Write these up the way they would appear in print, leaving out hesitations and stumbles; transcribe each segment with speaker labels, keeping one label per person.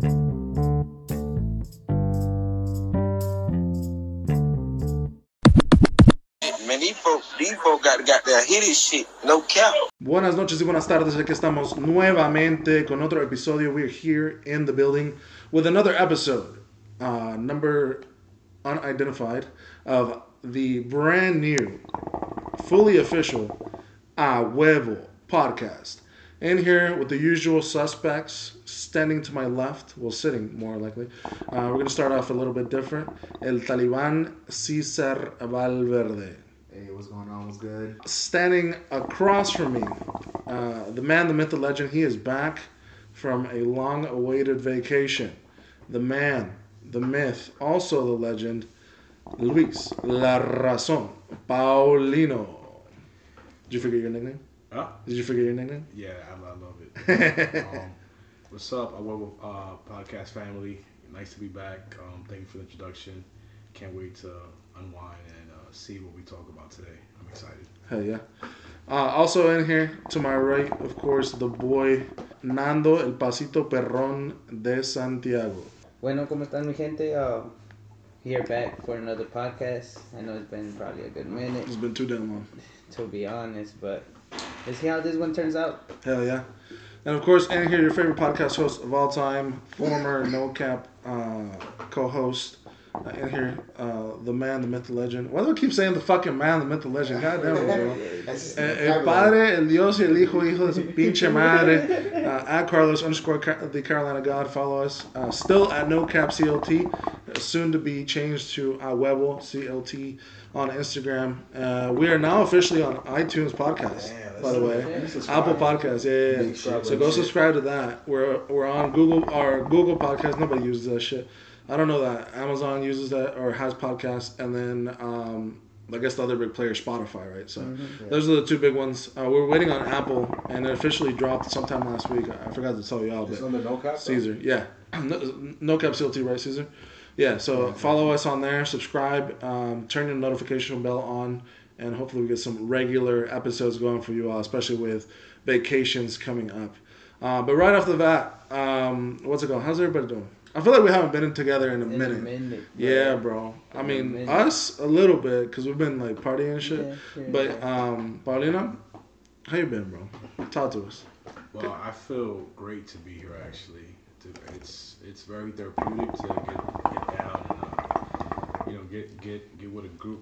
Speaker 1: Man, these folk got that hitty shit, no cap.
Speaker 2: Buenas noches y buenas tardes. Aquí estamos nuevamente con otro episodio. We're here in the building with another episode, number unidentified, of the brand new, fully official A Huevo podcast. In here with the usual suspects, standing to my left, well, sitting more likely. We're going to start off a little bit different. El Taliban Cesar Valverde.
Speaker 3: Hey, what's going on? What's good?
Speaker 2: Standing across from me, the man, the myth, the legend. He is back from a long-awaited vacation. The man, the myth, also the legend, Luis La Razón Paulino. Did you forget your nickname?
Speaker 4: Huh?
Speaker 2: Did you forget your nickname?
Speaker 4: Yeah, I love it. What's up, our podcast family? Nice to be back. Thank you for the introduction. Can't wait to unwind and see what we talk about today. I'm excited.
Speaker 2: Hell yeah. Also in here, to my right, of course, the boy Nando El Pasito Perrón de Santiago.
Speaker 5: Bueno, ¿cómo están mi gente? Here back for another podcast. I know it's been probably a good minute,
Speaker 2: It's been too damn long.
Speaker 5: to be honest, but let's see how this one turns out.
Speaker 2: Hell yeah. And of course, in here, your favorite podcast host of all time, former No Cap co-host. In here, the man, the myth, the legend. Why do I keep saying the fucking man, the myth, the legend? God damn it, bro. El padre, el Dios y el hijo de su pinche madre. At Carlos _ the Carolina God. Follow us. Still at No Cap CLT. Soon to be changed to A Huevo CLT on Instagram. We are now officially on iTunes podcast, by the way. Apple Podcast, yeah. So go subscribe to that. We're on Google Podcast. Nobody uses that shit. I don't know that Amazon uses that or has podcasts, and then I guess the other big player is Spotify, right? So those are the two big ones. We're waiting on Apple, and it officially dropped sometime last week. I forgot to tell y'all, but
Speaker 3: It's on the No Cap?
Speaker 2: Caesar, yeah, no Cap CLT, right, Caesar? Yeah. So follow us on there, subscribe, turn your notification bell on, and hopefully we get some regular episodes going for you all, especially with vacations coming up. But right off the bat, what's it going? How's everybody doing? I feel like we haven't been together in a minute. Yeah, bro. I mean, us a little bit because we've been like partying and shit.
Speaker 5: Yeah,
Speaker 2: but Paulina, how you been, bro? Talk to us.
Speaker 4: Well, I feel great to be here. Actually, it's very therapeutic to get down and get with a group,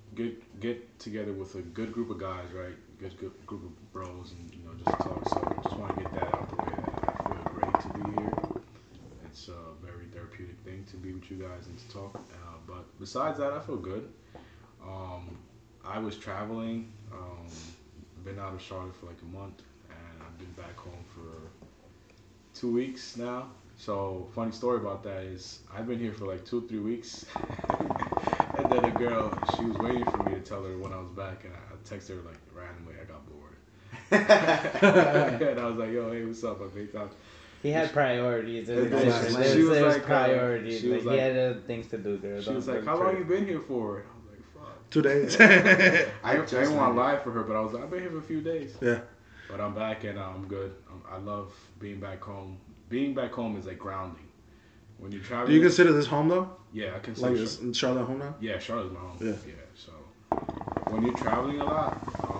Speaker 4: get together with a good group of guys, right? Good group of bros, and just talk. So just want to get that out the way. That I feel great to be here. It's a very therapeutic thing to be with you guys and to talk. But besides that, I feel good. I was traveling, been out of Charlotte for like a month, and I've been back home for 2 weeks now. So funny story about that is I've been here for like 2 or 3 weeks, and then a girl, she was waiting for me to tell her when I was back, and I texted her like randomly. I got bored, and I was like, "Yo, hey, what's up?" I think
Speaker 5: He had priorities.
Speaker 4: She was like,
Speaker 5: priorities.
Speaker 4: she was
Speaker 5: he
Speaker 4: like-
Speaker 5: had other things to do, girl.
Speaker 4: She was like, "How long you been here for?" I was like, "Fuck."
Speaker 2: 2 days.
Speaker 4: I didn't want to lie for her, but I was like, "I've been here for a few days."
Speaker 2: Yeah.
Speaker 4: But I'm back and I'm good. I love being back home. Being back home is like grounding. When you travel.
Speaker 2: Do you consider this home though?
Speaker 4: Yeah, I consider.
Speaker 2: Like is Charlotte home now?
Speaker 4: Yeah, Charlotte's my home.
Speaker 2: Yeah.
Speaker 4: So when you're traveling a lot,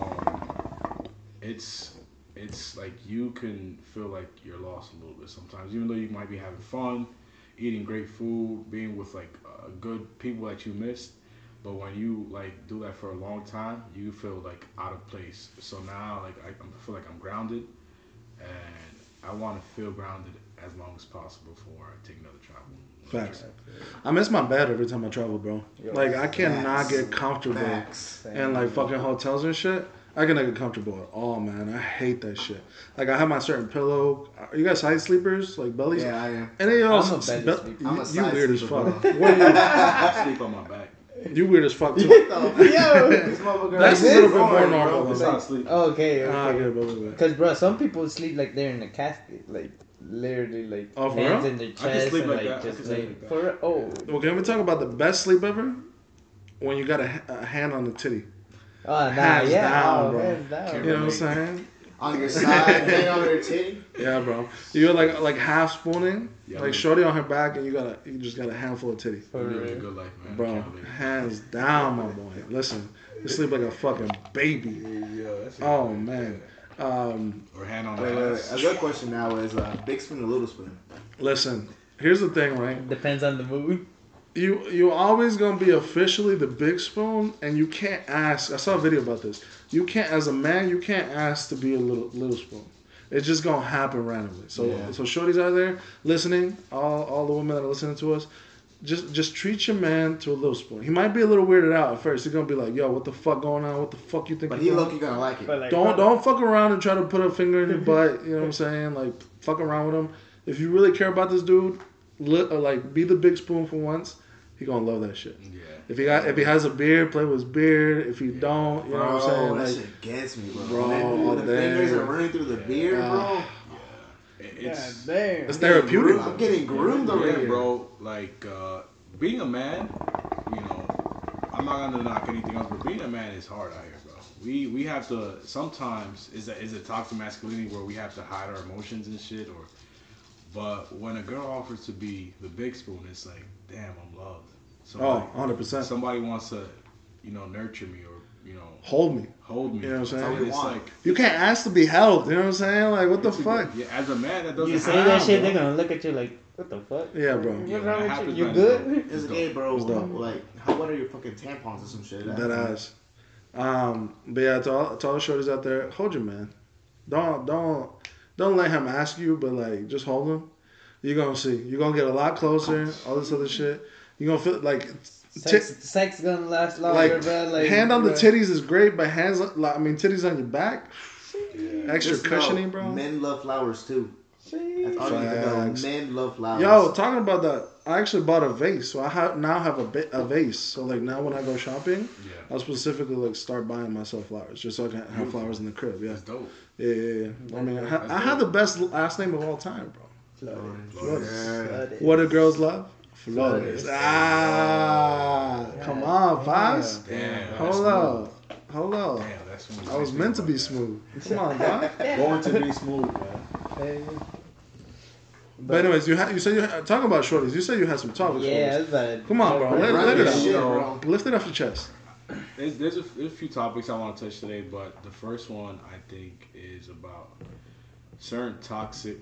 Speaker 4: it's like you can feel like you're lost a little bit sometimes, even though you might be having fun, eating great food, being with like good people that you missed. But when you like do that for a long time, you feel like out of place. So now like I feel like I'm grounded, and I want to feel grounded as long as possible before I take another travel.
Speaker 2: Facts. I miss my bed every time I travel, bro. Like I cannot get comfortable in like fucking hotels and shit. I cannot get comfortable at all, man. I hate that shit. Like I have my certain pillow. Are you guys side sleepers? Like bellies?
Speaker 3: Yeah, I am.
Speaker 2: Any of y'all?
Speaker 5: I'm a belly sleeper.
Speaker 3: I'm a
Speaker 2: You
Speaker 3: side
Speaker 2: weird as
Speaker 3: sleeper,
Speaker 2: fuck.
Speaker 3: bro.
Speaker 2: What are you?
Speaker 4: I sleep on my back.
Speaker 2: You weird as fuck too.
Speaker 3: This motherfucker
Speaker 2: That's a
Speaker 3: is
Speaker 2: little bit
Speaker 3: hard,
Speaker 2: more
Speaker 3: bro.
Speaker 2: normal.
Speaker 4: That's
Speaker 2: Though.
Speaker 4: how I sleep.
Speaker 5: Okay.
Speaker 2: Ah, good, but.
Speaker 5: Because, bro, some people sleep like they're in a casket. Like, literally, like,
Speaker 2: Oh, for
Speaker 5: hands
Speaker 2: real?
Speaker 5: in their
Speaker 4: I can
Speaker 5: chest.
Speaker 4: sleep
Speaker 5: and,
Speaker 4: like
Speaker 5: like,
Speaker 4: that. I
Speaker 5: just
Speaker 4: can sleep
Speaker 5: like,
Speaker 4: like that.
Speaker 5: for oh.
Speaker 2: Well, can we talk about the best sleep ever? When you got a hand on the titty.
Speaker 5: Oh, nah,
Speaker 2: Hands
Speaker 5: yeah.
Speaker 2: down,
Speaker 5: oh,
Speaker 2: bro.
Speaker 5: hands down.
Speaker 4: Can't
Speaker 2: You know what I'm
Speaker 4: relate.
Speaker 2: saying?
Speaker 3: On your side, hang on their titty.
Speaker 2: Yeah, bro. You're like half spooning,
Speaker 4: Yeah,
Speaker 2: like
Speaker 4: man.
Speaker 2: shorty on her back, and you just got a handful of titty.
Speaker 5: For
Speaker 4: Living a
Speaker 5: real.
Speaker 4: good life, man.
Speaker 2: Bro,
Speaker 4: Can't live.
Speaker 2: hands down, my boy. Listen, you sleep like a fucking baby.
Speaker 4: Yeah, that's it.
Speaker 2: Oh man.
Speaker 4: Or hand on
Speaker 3: Wait,
Speaker 4: the
Speaker 3: wait,
Speaker 4: ass.
Speaker 3: wait. A good question now is big spoon or little spoon?
Speaker 2: Listen. Here's the thing, right?
Speaker 5: Depends on the mood.
Speaker 2: You always gonna be officially the big spoon, and you can't ask. I saw a video about this. You can't, as a man, you can't ask to be a little spoon. It's just gonna happen randomly. So
Speaker 3: Yeah.
Speaker 2: so shorties out there listening, all the women that are listening to us, just treat your man to a little spoon. He might be a little weirded out at first. He's gonna be like, "Yo, what the fuck going on? What the fuck you think?"
Speaker 3: But
Speaker 2: you're
Speaker 3: he
Speaker 2: doing?"
Speaker 3: look, you gonna like it.
Speaker 5: But like,
Speaker 2: Don't fuck around and try to put a finger in your butt. You know what I'm saying? Like, fuck around with him. If you really care about this dude, be the big spoon for once. He gonna love that shit.
Speaker 4: Yeah.
Speaker 2: If he has a beard, play with his beard. If he don't, you know what I'm saying?
Speaker 3: that
Speaker 2: Like,
Speaker 3: shit gets me, bro.
Speaker 2: Bro,
Speaker 3: When the fingers
Speaker 2: damn.
Speaker 3: are running through the beard, bro.
Speaker 4: It's
Speaker 5: damn.
Speaker 2: it's therapeutic.
Speaker 3: I'm getting groomed over
Speaker 4: yeah,
Speaker 3: here.
Speaker 4: bro. Like being a man, you know, I'm not gonna knock anything else, but being a man is hard out here, bro. We have to sometimes is a toxic masculinity where we have to hide our emotions and shit, but when a girl offers to be the big spoon, it's like, damn, I'm loved.
Speaker 2: Oh, 100%.
Speaker 4: Somebody wants to, you know, nurture me or, you know,
Speaker 2: Hold me.
Speaker 4: hold me.
Speaker 2: You know what I'm saying?
Speaker 3: all you
Speaker 4: It's
Speaker 3: want.
Speaker 4: like
Speaker 2: You can't ask to be held. You know what I'm saying? Like, what the
Speaker 4: it's a
Speaker 2: fuck?
Speaker 4: good- yeah, as a man, that doesn't
Speaker 5: You say
Speaker 4: happen,
Speaker 5: that shit,
Speaker 4: bro.
Speaker 5: they're gonna look at you like, what the fuck?
Speaker 2: Yeah, bro.
Speaker 5: What's
Speaker 4: Yeah, when
Speaker 5: wrong
Speaker 4: it
Speaker 5: with
Speaker 4: happens,
Speaker 5: you? You
Speaker 4: man,
Speaker 5: good?
Speaker 3: It's okay, bro.
Speaker 2: It's dope.
Speaker 3: Like, what are your fucking tampons or some shit?
Speaker 2: That ass. But yeah, to all the shorties out there, hold your man. Don't let him ask you, but like just hold him. You're gonna see. You're gonna get a lot closer. All this other shit. You're gonna feel like
Speaker 5: Sex gonna last longer,
Speaker 2: like
Speaker 5: bro. Like,
Speaker 2: hand on the
Speaker 5: bro.
Speaker 2: titties is great, but titties on your back, extra
Speaker 3: Just know,
Speaker 2: cushioning, bro.
Speaker 3: Men love flowers too. That's all you need to
Speaker 2: Facts.
Speaker 3: know. Men love flowers.
Speaker 2: Yo, talking about that, I actually bought a vase, so I now have a vase. So like now when I go shopping,
Speaker 4: Yeah.
Speaker 2: I'll specifically like start buying myself flowers just so I can have
Speaker 4: Beautiful.
Speaker 2: flowers in the crib. Yeah,
Speaker 4: That's dope.
Speaker 2: yeah. I mean, I had the best last name of all time, bro.
Speaker 3: Yeah.
Speaker 2: What do girls love?
Speaker 5: Flores.
Speaker 2: Flores. Ah, come on, Paz.
Speaker 4: Damn.
Speaker 2: Hold up, hold up.
Speaker 4: Damn, that's when
Speaker 2: I was meant to be smooth. Come on, dog.
Speaker 4: Going to be smooth, man.
Speaker 2: But anyways, you said talking about shorties. You said you had some topics.
Speaker 5: Yeah,
Speaker 2: for us.
Speaker 5: that's bad.
Speaker 2: Come on, bro. Let
Speaker 3: Run
Speaker 2: it
Speaker 3: your
Speaker 2: up.
Speaker 3: shit,
Speaker 4: You know,
Speaker 3: bro.
Speaker 2: Lift it off your chest.
Speaker 4: There's a few topics I want to touch today, but the first one I think is about certain toxic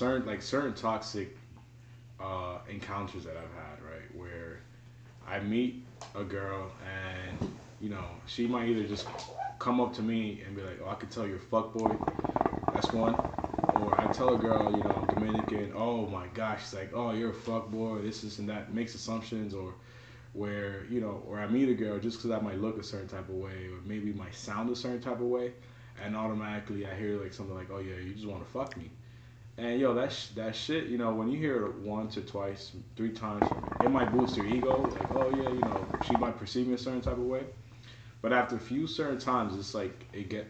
Speaker 4: encounters that I've had, right? Where I meet a girl and, you know, she might either just come up to me and be like, oh, I could tell you're a fuckboy. That's one. Or I tell a girl, you know, I'm Dominican, oh my gosh, she's like, oh, you're a fuckboy, this and that, makes assumptions. Or where, you know, or I meet a girl just because I might look a certain type of way or maybe might sound a certain type of way, and automatically I hear like something like, oh yeah, you just want to fuck me. And yo, that shit, you know, when you hear it once or twice, 3 times, it might boost your ego. Like, oh yeah, you know, she might perceive me a certain type of way. But after a few certain times, it's like I think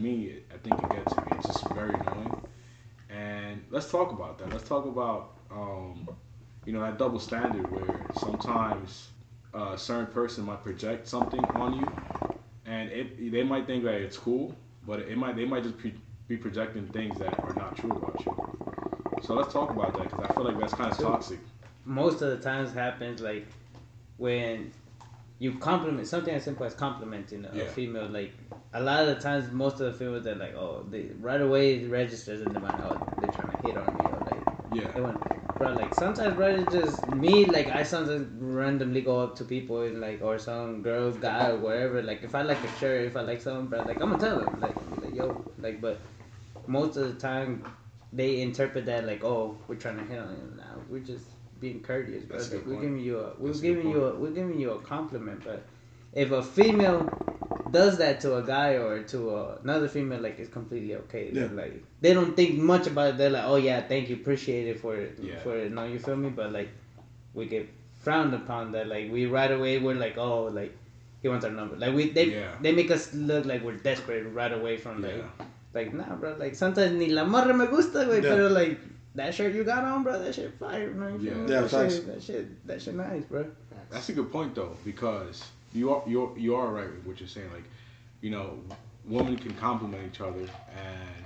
Speaker 4: it gets to me. It's just very annoying. And let's talk about that. Let's talk about, you know, that double standard where sometimes a certain person might project something on you, and they might think that it's cool, but they might just be projecting things that are not true about you. So let's talk about that because I feel like that's kind of toxic.
Speaker 5: Most of the times happens like when you compliment something as simple as complimenting a
Speaker 4: Yeah.
Speaker 5: female. Like a lot of the times, most of the females are like, oh, they right away it registers in their mind, oh, they're trying to hit on me, or like,
Speaker 4: Yeah.
Speaker 5: they want, bro. Like sometimes, bro, it's just me. Like I sometimes randomly go up to people and like, or some girl, guy, or wherever. Like if I like a shirt, if I like something, bro, like I'm gonna tell them, like yo, like. But most of the time, they interpret that like, oh, we're trying to hit on you. Now we're just being courteous, bro.
Speaker 4: That's a
Speaker 5: Like,
Speaker 4: good
Speaker 5: we're
Speaker 4: point.
Speaker 5: giving you a compliment. But if a female does that to a guy or to another female, like it's completely okay.
Speaker 2: Yeah.
Speaker 5: Like they don't think much about it. They're like, oh yeah, thank you, appreciate it for it,
Speaker 4: Yeah.
Speaker 5: for it. No, you feel me? But like we get frowned upon that. Like we right away we're like, oh, like he wants our number. Like
Speaker 4: Yeah.
Speaker 5: they make us look like we're desperate right away from like.
Speaker 4: Yeah.
Speaker 5: Like, nah, bro. Like, sometimes ni la morra me gusta, güey.
Speaker 2: Yeah.
Speaker 5: Pero, like, that shirt you got on, bro, that shit fire, bro. You feel me?
Speaker 2: Yeah,
Speaker 5: that
Speaker 2: facts.
Speaker 5: that shit nice, bro.
Speaker 4: That's a good point though, because you are right with what you're saying. Like, you know, women can compliment each other, and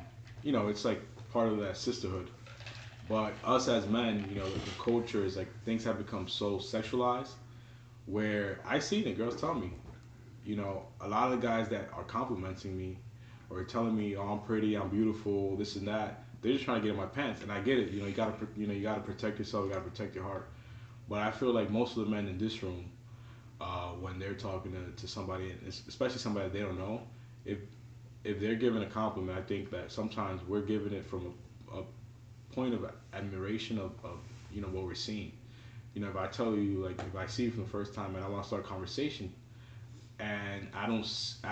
Speaker 4: it's like part of that sisterhood. But us as men, the culture is like things have become so sexualized. Where I see the girls tell me, a lot of the guys that are complimenting me or telling me, "Oh, I'm pretty, I'm beautiful, this and that," they're just trying to get in my pants, and I get it. You gotta protect yourself, you gotta protect your heart. But I feel like most of the men in this room, when they're talking to somebody, especially somebody that they don't know, if they're giving a compliment, I think that sometimes we're giving it from a point of admiration of what we're seeing. If I tell you, like, if I see you for the first time and I want to start a conversation, and I don't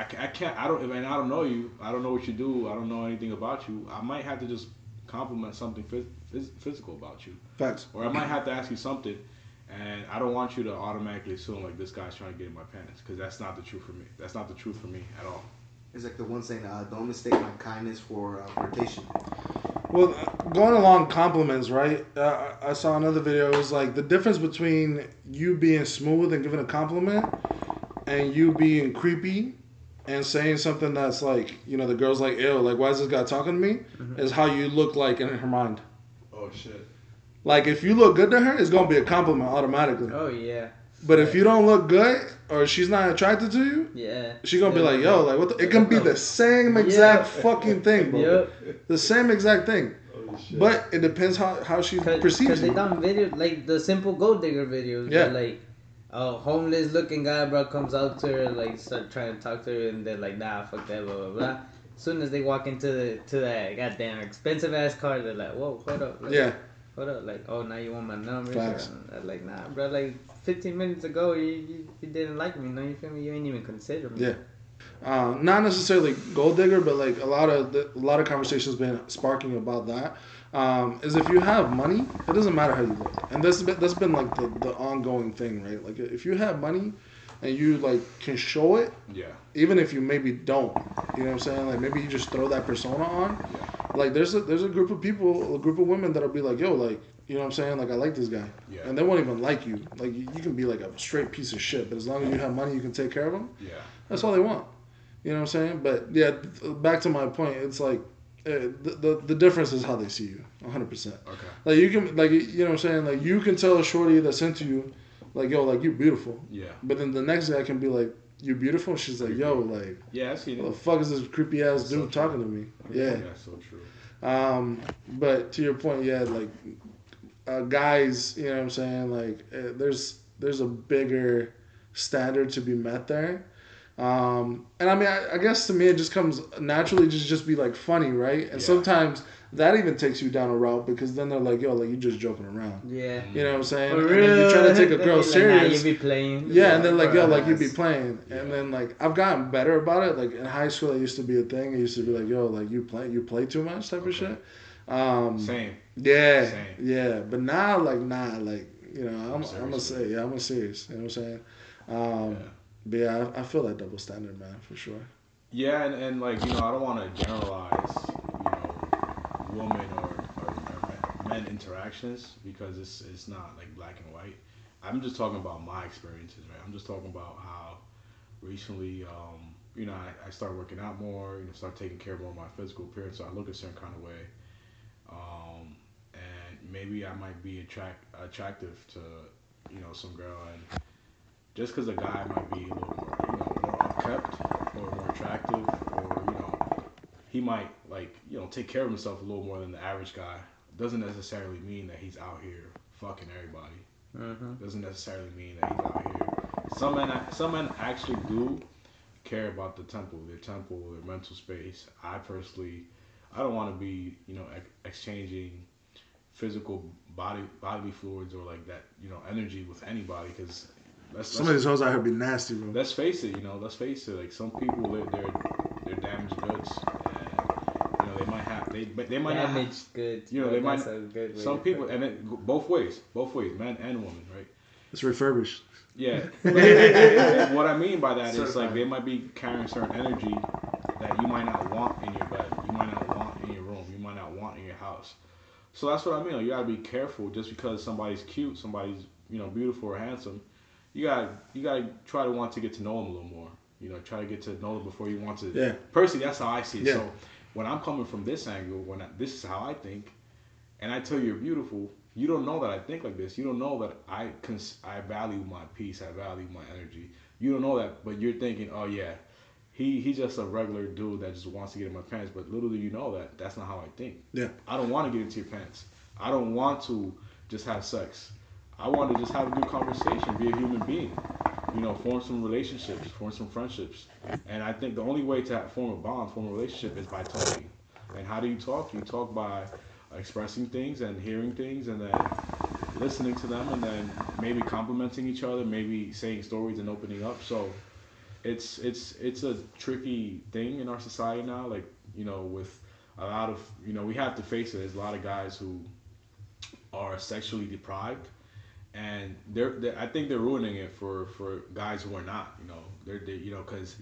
Speaker 4: know you, I don't know what you do, I don't know anything about you, I might have to just compliment something physical about you.
Speaker 2: Facts.
Speaker 4: Or I might have to ask you something, and I don't want you to automatically assume like this guy's trying to get in my pants, because that's not the truth for me. That's not the truth for me at all.
Speaker 3: It's like the one saying, "Don't mistake my kindness for flirtation."
Speaker 2: Well, going along compliments, right? I saw another video. It was like the difference between you being smooth and giving a compliment and you being creepy and saying something that's like, the girl's like, ew, like, why is this guy talking to me? Is how you look like in her mind.
Speaker 4: Oh, shit.
Speaker 2: Like, if you look good to her, it's going to be a compliment automatically.
Speaker 5: Oh, yeah.
Speaker 2: But if you don't look good or she's not attracted to you, she's going to be like, yo, like, what the? It can be the same exact fucking thing, bro. Yep. The same exact thing. But it depends how she perceives you.
Speaker 5: Because they done videos, like the simple gold digger videos.
Speaker 2: Yeah.
Speaker 5: Where, like, a homeless looking guy, bro, comes out to her, like, start trying to talk to her, and they're like, nah, fuck that, blah, blah, blah. As soon as they walk into that goddamn expensive ass car, they're like, whoa, hold up. Like, hold up, like, oh, now you want my number?
Speaker 2: Facts.
Speaker 5: I'm like, nah, bro, like 15 minutes ago, you didn't like me, no, you feel me? You ain't even consider me.
Speaker 2: Yeah. Not necessarily gold digger, but like a lot of conversations been sparking about that. Is if you have money, it doesn't matter how you look, and that's been like the ongoing thing, right? Like if you have money and you like can show it, even if you maybe don't, you know what I'm saying? Like maybe you just throw that persona on. Like there's a group of people, a group of women that'll be like, yo, like, you know what I'm saying? Like I like this guy, and they won't even like you. Like you can be like a straight piece of shit, but as long as you have money, you can take care of them. That's all they want. You know what I'm saying? But yeah, back to my point, it's like the difference is how they see you, 100%. Okay. Like you can, like, you know what I'm saying? Like you can tell a shorty that's into you, like, yo, like, you beautiful. Yeah. But then the next guy can be like, you beautiful? And she's like, yo, like,
Speaker 4: I see
Speaker 2: what the fuck is this creepy ass dude talking to me? Yeah.
Speaker 4: That's so true.
Speaker 2: But to your point, like, guys, you know what I'm saying? Like, there's a bigger standard to be met there. And I mean, I guess to me it just comes naturally to just be like funny, right? And sometimes that even takes you down a route because then they're like, yo, like you just joking around. Yeah. You know what I'm saying? For real. And then you try to take a girl serious. Like, nah, you be playing. Yeah, and then like, yo, like you be playing. And then like I've gotten better about it. Like in high school, it used to be a thing. It used to be like, yo, like you play too much type of shit.
Speaker 4: Same.
Speaker 2: Yeah. Same. Yeah. But now, like, you know, I'm gonna say, I'm serious. You know what I'm saying? But yeah, I feel that double standard, man, for sure.
Speaker 4: Yeah, and like, you know, I don't want to generalize, you know, women or men interactions because it's not like black and white. I'm just talking about my experiences, right? I'm just talking about how recently, you know, I started working out more, you know, started taking care of more of my physical appearance, so I look a certain kind of way. And maybe I might be attractive to, you know, some girl, and just because a guy might be a little more, you know, more upkept or more attractive, or, you know, he might, like, you know, take care of himself a little more than the average guy, doesn't necessarily mean that he's out here fucking everybody. Mm-hmm. Doesn't necessarily mean that he's out here. Some men actually do care about their mental space. I personally, I don't want to be, you know, exchanging physical bodily fluids or like that, you know, energy with anybody, because
Speaker 2: some of these hoes out here be nasty, bro.
Speaker 4: Let's face it, you know. Let's face it. Like some people, they're damaged goods, and you know they might have they might
Speaker 5: damaged
Speaker 4: have,
Speaker 5: goods.
Speaker 4: You know they might. Some people, and it, both ways, men and women, right?
Speaker 2: It's refurbished.
Speaker 4: Yeah. What I mean by that is like they might be carrying certain energy that you might not want in your bed, you might not want in your room, you might not want in your house. So that's what I mean. You gotta be careful. Just because somebody's cute, somebody's, you know, beautiful or handsome, you gotta try to want to get to know them a little more. You know, try to get to know them before you want to. Yeah. Personally, that's how I see it. Yeah. So when I'm coming from this angle, this is how I think, and I tell you you're beautiful, you don't know that I think like this. You don't know that I value my peace. I value my energy. You don't know that, but you're thinking, oh yeah, he's just a regular dude that just wants to get in my pants. But little do you know that that's not how I think.
Speaker 2: Yeah.
Speaker 4: I don't want to get into your pants. I don't want to just have sex. I want to just have a good conversation, be a human being. You know, form some relationships, form some friendships. And I think the only way to form a bond, form a relationship is by talking. And how do you talk? You talk by expressing things and hearing things and then listening to them and then maybe complimenting each other, maybe saying stories and opening up. So it's a tricky thing in our society now. Like, you know, with a lot of, you know, we have to face it. There's a lot of guys who are sexually deprived, and I think they're ruining it for guys who are not. You know, they're you know, because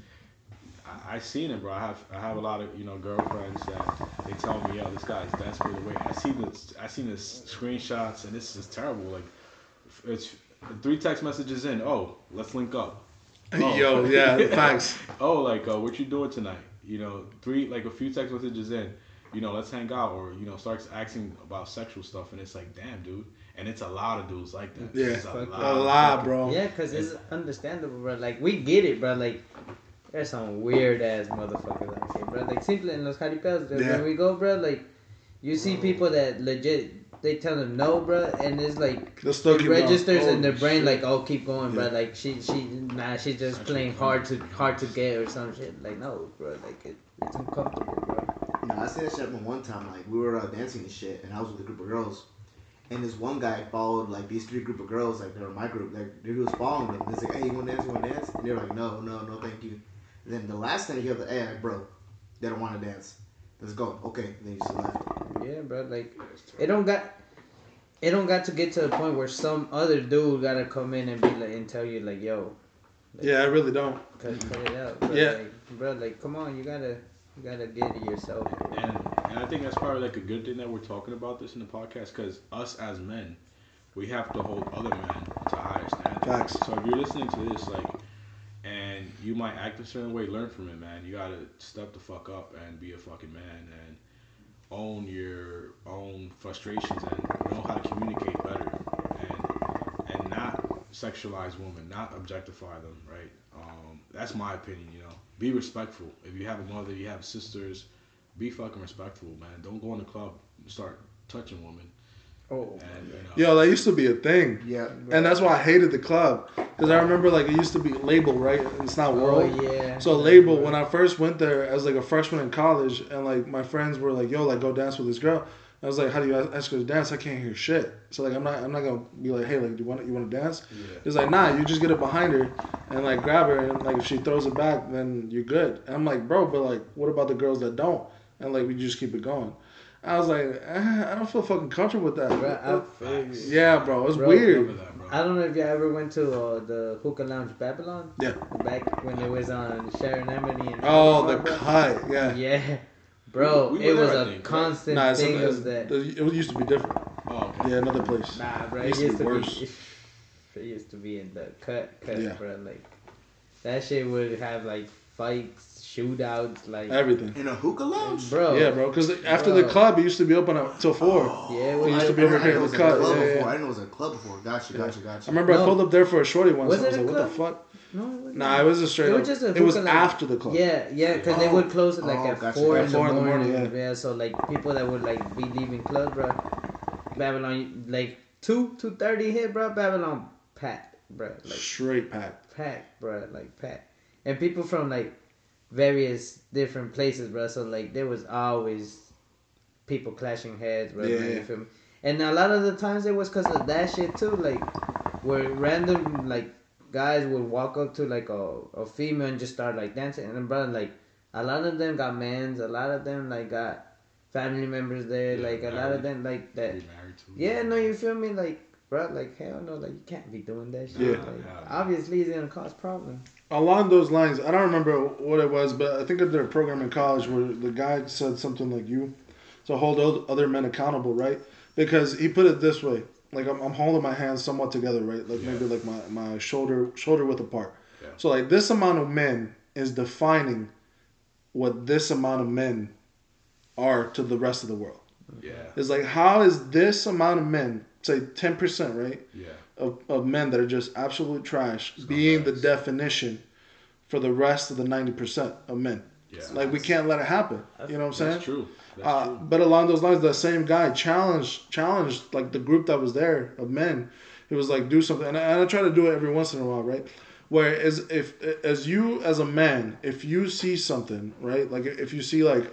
Speaker 4: I seen it, bro. I have a lot of, you know, girlfriends that they tell me, yo, this guy's desperate away. I seen the screenshots, and this is terrible. Like, it's 3 text messages in. Oh, let's link up. Oh.
Speaker 2: Yo, yeah, thanks.
Speaker 4: Oh, like, what you doing tonight? You know, a few text messages in. You know, let's hang out, or, you know, starts asking about sexual stuff, and it's like, damn, dude. And it's a lot of dudes like that.
Speaker 2: Yeah,
Speaker 4: It's
Speaker 2: a lot, bro.
Speaker 5: Yeah, because it's understandable, bro. Like, we get it, bro. Like, there's some weird ass motherfuckers out here, bro. Like, simply in Los Jaripeos, when we go, bro, like, you see people that legit, they tell them no, bro, and it's like, it registers in their brain, like, oh, keep going, bro. Like, she's just playing hard to get or some shit. Like, no, bro. Like, it's uncomfortable, bro.
Speaker 3: No, I said that shit one time. Like, we were dancing and shit, and I was with a group of girls. And this one guy followed, like, these 3 group of girls, like, they were my group. Like, he was following them. And it's like, hey, you want to dance? You want to dance? And they were like, no, thank you. And then the last thing he was like, hey, like, bro, they don't want to dance. Let's go. Okay. And then he just left.
Speaker 5: Yeah, bro. Like, it don't got to get to the point where some other dude gotta come in and be like, and tell you, like, yo. Like,
Speaker 2: yeah, I really don't.
Speaker 5: Cut it out, bro.
Speaker 2: Yeah.
Speaker 5: Like, bro, like, come on, you gotta get it yourself.
Speaker 4: And I think that's probably like a good thing that we're talking about this in the podcast, because us as men, we have to hold other men to higher standards.
Speaker 2: Facts.
Speaker 4: So if you're listening to this, like, and you might act a certain way, learn from it, man. You gotta step the fuck up and be a fucking man and own your own frustrations and know how to communicate better and not sexualize women, not objectify them, right? That's my opinion, you know. Be respectful. If you have a mother, you have sisters, be fucking respectful, man. Don't go in the club and start touching women.
Speaker 5: Oh,
Speaker 4: and, you know,
Speaker 2: Yo, that used to be a thing.
Speaker 3: Yeah.
Speaker 2: And that's why I hated the club. Because I remember, like, it used to be Label, right? It's not World.
Speaker 5: Oh, yeah.
Speaker 2: So Label, when I first went there as, like, a freshman in college, and, like, my friends were like, yo, like, go dance with this girl. I was like, how do you ask her to dance? I can't hear shit. So, like, I'm not going to be like, hey, like, you want to dance?
Speaker 4: Yeah.
Speaker 2: He's like, nah, you just get it behind her and, like, grab her. And, like, if she throws it back, then you're good. And I'm like, bro, but, like, what about the girls that don't? And, like, we just keep it going. I was like, I don't feel fucking comfortable with that.
Speaker 5: Bro,
Speaker 2: Yeah, bro, it's
Speaker 5: Bro,
Speaker 2: weird.
Speaker 4: that, bro.
Speaker 5: I don't know if you ever went to the hookah lounge Babylon.
Speaker 2: Yeah.
Speaker 5: Back when it was on Sharon Emily and.
Speaker 2: Oh, the
Speaker 5: bro.
Speaker 2: cut, yeah.
Speaker 5: Yeah, bro,
Speaker 4: We were
Speaker 5: it was
Speaker 4: there, I
Speaker 5: a
Speaker 4: think, right?
Speaker 5: constant
Speaker 2: Nah,
Speaker 5: thing of that.
Speaker 2: it used to be different.
Speaker 4: Oh, okay.
Speaker 2: Yeah, another place.
Speaker 5: Nah, bro,
Speaker 2: It
Speaker 5: it
Speaker 2: used
Speaker 5: used
Speaker 2: to
Speaker 5: to
Speaker 2: be
Speaker 5: be.
Speaker 2: worse.
Speaker 5: It used to be in the cut,
Speaker 2: Yeah.
Speaker 5: bro. Like that shit would have like fights, shootouts, like
Speaker 2: Everything.
Speaker 3: In a hookah lounge?
Speaker 5: bro.
Speaker 2: Yeah, bro, because after the
Speaker 5: Bro.
Speaker 2: club, it used to be open up till 4.
Speaker 5: Yeah,
Speaker 2: It
Speaker 5: well,
Speaker 2: used to be over here at the cut.
Speaker 3: I
Speaker 2: Yeah, yeah.
Speaker 3: didn't know it was a club before. Gotcha.
Speaker 2: I remember I
Speaker 5: No.
Speaker 2: pulled up there for a shorty once.
Speaker 5: Was
Speaker 2: I was
Speaker 5: it a
Speaker 2: like, what the
Speaker 5: club?
Speaker 2: fuck?
Speaker 5: No, it wasn't.
Speaker 2: Nah, it was a straight
Speaker 5: It
Speaker 2: up.
Speaker 5: was just a
Speaker 2: It was
Speaker 5: hookah lounge.
Speaker 2: after the club.
Speaker 5: Yeah, because they would close it like at
Speaker 3: gotcha,
Speaker 5: 4
Speaker 3: gotcha.
Speaker 5: in the
Speaker 2: 4 in the
Speaker 5: morning.
Speaker 2: morning,
Speaker 5: Yeah, so like people that would like be leaving club, bro. Babylon, like 2:30 hit, bro. Babylon packed, bro. Like
Speaker 2: Straight packed.
Speaker 5: packed, bro. Like packed, and people from like various different places, bro. So like there was always people clashing heads, bro.
Speaker 2: Yeah,
Speaker 5: Like,
Speaker 2: yeah.
Speaker 5: you feel me? And a lot of the times it was because of that shit too, like where random like guys would walk up to like a female and just start like dancing, and then bro, like a lot of them got mans, a lot of them like got family members there,
Speaker 4: Yeah,
Speaker 5: like a lot of them like that.
Speaker 4: Be married to.
Speaker 5: Yeah, no, you feel me? Like, bro, like hell no, like you can't be doing that shit.
Speaker 2: Yeah.
Speaker 5: Like,
Speaker 4: Yeah.
Speaker 5: obviously it's gonna cause problems.
Speaker 2: Along those lines, I don't remember what it was, but I think I did a program in college where the guy said something like you to hold other men accountable, right? Because he put it this way, like I'm holding my hands somewhat together, right? Like maybe like my shoulder width apart.
Speaker 4: Yeah.
Speaker 2: So like this amount of men is defining what this amount of men are to the rest of the world.
Speaker 4: Yeah.
Speaker 2: It's like, how is this amount of men, say 10%, right?
Speaker 4: Yeah.
Speaker 2: Of men that are just absolute trash being the definition for the rest of the 90% of men.
Speaker 4: Yeah.
Speaker 2: Like, we can't let it happen. You know what I'm saying?
Speaker 4: That's true. That's true.
Speaker 2: But along those lines, that same guy challenged like the group that was there of men. He was like, do something, and I try to do it every once in a while, right? Whereas as you as a man, if you see something, right, like if you see like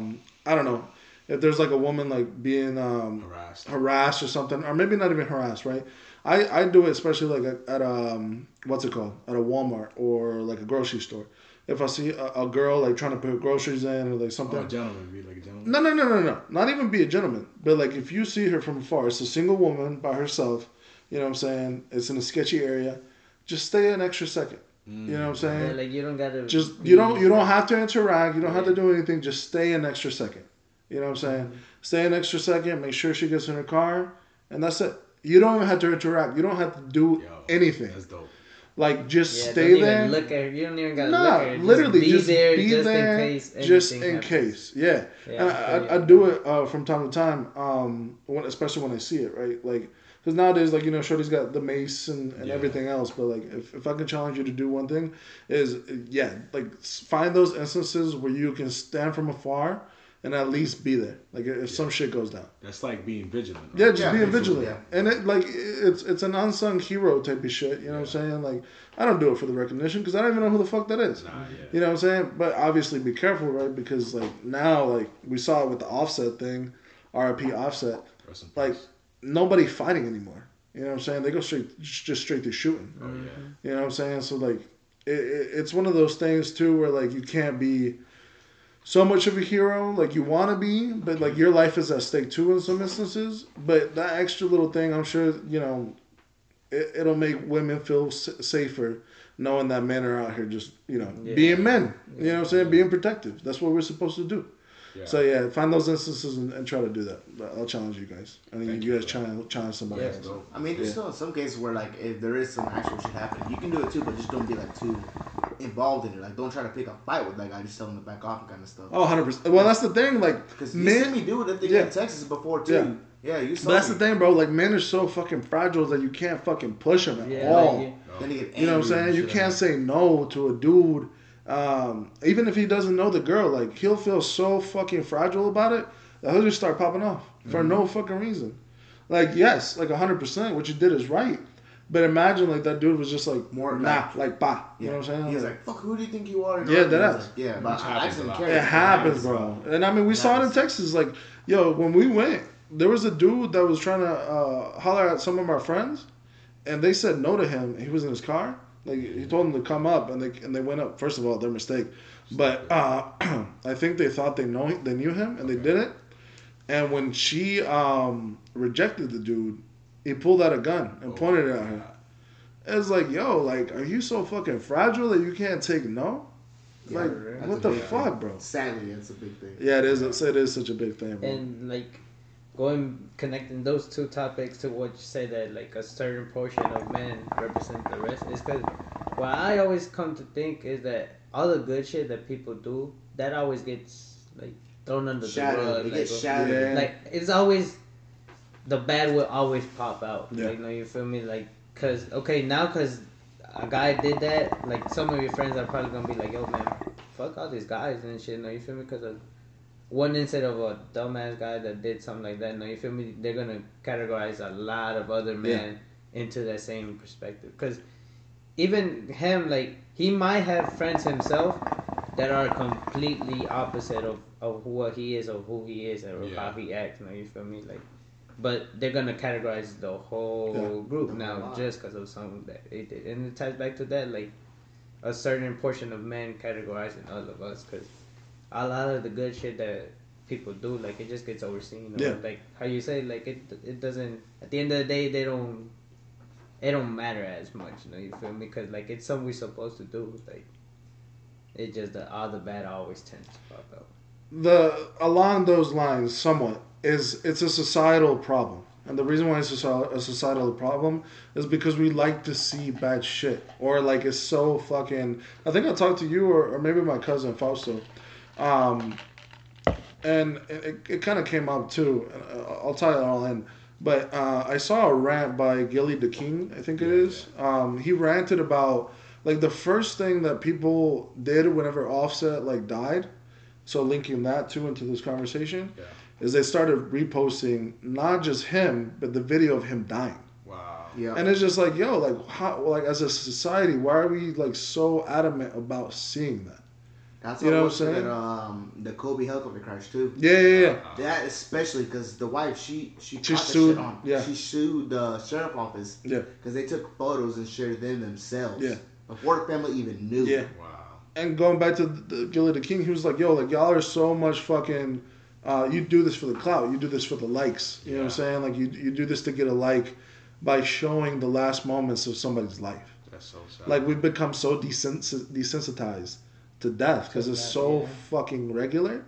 Speaker 2: I don't know, if there's like a woman like being harassed or something, or maybe not even harassed, right? I do it especially like at what's it called, at a Walmart or like a grocery store. If I see a girl like trying to put groceries in or like something.
Speaker 4: Oh, a gentleman, be like a gentleman.
Speaker 2: No. Not even be a gentleman. But like if you see her from afar, it's a single woman by herself. You know what I'm saying? It's in a sketchy area. Just stay an extra second. You know what I'm saying?
Speaker 5: Yeah, like you don't gotta.
Speaker 2: Just you don't have to interact. You don't have to do anything. Just stay an extra second. You know what I'm saying? Stay an extra second. Make sure she gets in her car, and that's it. You don't even have to interact. You don't have to do anything.
Speaker 4: That's dope.
Speaker 2: Like just
Speaker 5: Yeah,
Speaker 2: stay
Speaker 5: don't
Speaker 2: there.
Speaker 5: even look at her. You don't even gotta
Speaker 2: Nah,
Speaker 5: look at her.
Speaker 2: literally just be
Speaker 5: just
Speaker 2: there,
Speaker 5: in case.
Speaker 2: just
Speaker 5: anything
Speaker 2: in
Speaker 5: happens.
Speaker 2: case. Yeah,
Speaker 5: Yeah,
Speaker 2: and I do it from time to time. Especially when I see it, right? Like, because nowadays, like, you know, Shorty's got the mace and everything else. But like, if I can challenge you to do one thing, is like find those instances where you can stand from afar and at least be there. Like if some shit goes down.
Speaker 4: That's like being vigilant. Right?
Speaker 2: Yeah, just
Speaker 3: Yeah,
Speaker 2: being
Speaker 3: basically,
Speaker 2: vigilant. And it like it's an unsung hero type of shit. You know what I'm saying? Like I don't do it for the recognition because I don't even know who the fuck that is.
Speaker 4: Nah, yeah.
Speaker 2: You know what I'm saying? But obviously be careful, right? Because like now, like we saw it with the Offset thing, RIP Offset.
Speaker 4: Rest in peace.
Speaker 2: Like nobody fighting anymore. You know what I'm saying? They go straight to shooting.
Speaker 4: Oh yeah.
Speaker 2: You know what I'm saying? So like it's one of those things too where like you can't be so much of a hero like you want to be, but like your life is at stake too in some instances. But that extra little thing, I'm sure, you know, it'll make women feel safer knowing that men are out here just, you know, being men. You know what I'm saying? Being protective. That's what we're supposed to do.
Speaker 4: Yeah.
Speaker 2: So yeah, find those instances and try to do that. But I'll challenge you guys. I think
Speaker 4: Thank
Speaker 2: you
Speaker 4: you
Speaker 2: guys
Speaker 4: for that.
Speaker 2: challenge somebody else.
Speaker 3: I mean, there's still some cases where like if there is some actual shit happening, you can do it too, but just don't be like too involved in it. Like don't try to pick a fight with that guy. Just tell him to back off and kind of stuff.
Speaker 2: Oh, 100%. Well, that's the thing. Like,
Speaker 3: Because you see me do that thing in Texas before too. Yeah, you saw
Speaker 2: But that's
Speaker 3: me.
Speaker 2: the thing, bro. Like, men are so fucking fragile that you can't fucking push them at all.
Speaker 5: Like,
Speaker 3: Then he get
Speaker 2: You know what I'm
Speaker 3: angry and
Speaker 2: saying? You
Speaker 3: shit
Speaker 2: can't
Speaker 3: like
Speaker 2: say no to a dude. Even if he doesn't know the girl, like, he'll feel so fucking fragile about it that he'll just start popping off for no fucking reason. Like, yes, like 100%, what you did is right. But imagine, like, that dude was just like,
Speaker 3: More
Speaker 2: bah.
Speaker 3: that.
Speaker 2: You know what I'm saying?
Speaker 3: He was like, "Fuck, who do you think you are?"
Speaker 2: Yeah, that
Speaker 3: He was
Speaker 2: is.
Speaker 3: like, yeah, but
Speaker 4: Which
Speaker 3: I
Speaker 4: happens
Speaker 3: actually
Speaker 4: a lot.
Speaker 3: didn't care.
Speaker 2: It happens, bro. And I mean, we saw it in Texas. Like, yo, when we went, there was a dude that was trying to holler at some of our friends, and they said no to him. He was in his car. Like, he told them to come up, and they went up. First of all, their mistake. But I think they thought they knew him, and they didn't. And when she rejected the dude, he pulled out a gun and pointed it at her. It's like, yo, like, are you so fucking fragile that you can't take no?
Speaker 3: Yeah,
Speaker 2: Like,
Speaker 3: that's
Speaker 2: what
Speaker 3: a
Speaker 2: the
Speaker 3: big
Speaker 2: fuck,
Speaker 3: thing.
Speaker 2: bro?
Speaker 3: Sadly, it's a big thing.
Speaker 2: Yeah, it is. It is such a big thing, bro.
Speaker 5: And like connecting those two topics to what you say that like a certain portion of men represent the rest is because what I always come to think is that all the good shit that people do that always gets like thrown under the
Speaker 3: Shadowed.
Speaker 5: rug.
Speaker 3: It
Speaker 5: Like,
Speaker 3: gets shadowed.
Speaker 2: Yeah.
Speaker 5: like it's always the bad will always pop out.
Speaker 2: Yeah.
Speaker 5: Like, you feel me? Like, cause a guy did that, like some of your friends are probably gonna be like, yo man, fuck all these guys and shit. You feel me? Cause of one instead of a dumbass guy that did something like that. You feel me? They're gonna categorize a lot of other men into that same perspective. Cause even him, like, he might have friends himself that are completely opposite of what he is or who he is or how he acts. You feel me? Like, but they're gonna categorize the whole group now just because of something that they did, and it ties back to that, like a certain portion of men categorizing all of us, because a lot of the good shit that people do, like, it just gets overseen. Or, like how you say, like it doesn't. At the end of the day, it don't matter as much. You feel me? Because like it's something we're supposed to do. Like it just all the bad always tends to pop out.
Speaker 2: Along those lines, somewhat it's a societal problem, and the reason why it's a societal problem is because we like to see bad shit, or like it's so fucking. I think I talked to you or maybe my cousin Fausto. and it kind of came up too. I'll tie it all in. But I saw a rant by Gilly the King, I think it is. He ranted about like the first thing that people did whenever Offset like died. So linking that too into this conversation, is they started reposting not just him, but the video of him dying.
Speaker 4: Wow.
Speaker 3: Yeah.
Speaker 2: And it's just like, yo, like how, like as a society, why are we like so adamant about seeing that?
Speaker 3: That's
Speaker 2: You know
Speaker 3: what
Speaker 2: what I'm saying?
Speaker 3: That, the Kobe helicopter crash too.
Speaker 2: Yeah.
Speaker 3: That especially because the wife she caught that
Speaker 2: sued-
Speaker 3: shit on.
Speaker 2: yeah.
Speaker 3: She sued the sheriff office.
Speaker 2: Yeah.
Speaker 3: Because they took photos and shared them themselves.
Speaker 2: Yeah.
Speaker 3: Before the family even knew.
Speaker 2: Yeah.
Speaker 4: Wow.
Speaker 2: And going back to the Gilly the King, he was like, yo, like y'all are so much fucking. You do this for the clout. You do this for the likes. You know what I'm saying? Like you do this to get a like by showing the last moments of somebody's life.
Speaker 4: That's so sad.
Speaker 2: Like we've become so desensitized to death because it's so fucking regular.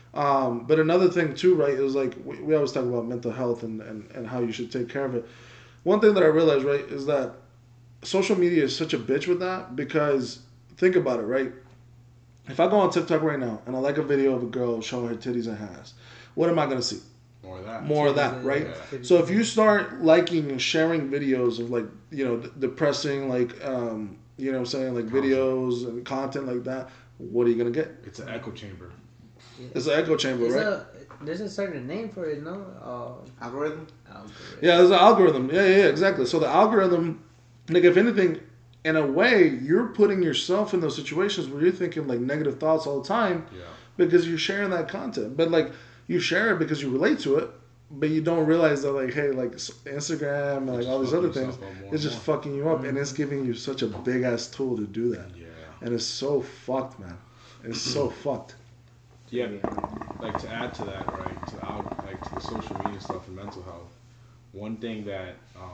Speaker 2: But another thing too, right, is like we always talk about mental health and how you should take care of it. One thing that I realized, right, is that social media is such a bitch with that because think about it, right? If I go on TikTok right now and I like a video of a girl showing her titties and ass, what am I going to see?
Speaker 4: More of that.
Speaker 2: More of that, right?
Speaker 4: Yeah.
Speaker 2: So if you start liking and sharing videos of like, you know, depressing, like, you know what I'm saying, like videos and content like that, what are you going to get?
Speaker 4: It's an echo chamber.
Speaker 2: It's an echo chamber, right?
Speaker 5: There's a certain name for it, no?
Speaker 3: Algorithm?
Speaker 2: Yeah, there's an algorithm. Yeah, exactly. So the algorithm, like if anything, in a way, you're putting yourself in those situations where you're thinking like negative thoughts all the time because you're sharing that content. But like you share it because you relate to it, but you don't realize that like, hey, like Instagram and like all these other things, it's just fucking you up and it's giving you such a big ass tool to do that.
Speaker 4: Yeah.
Speaker 2: And it's so fucked, man. It's so fucked.
Speaker 4: Yeah, like to add to that, right? To the social media stuff and mental health. One thing that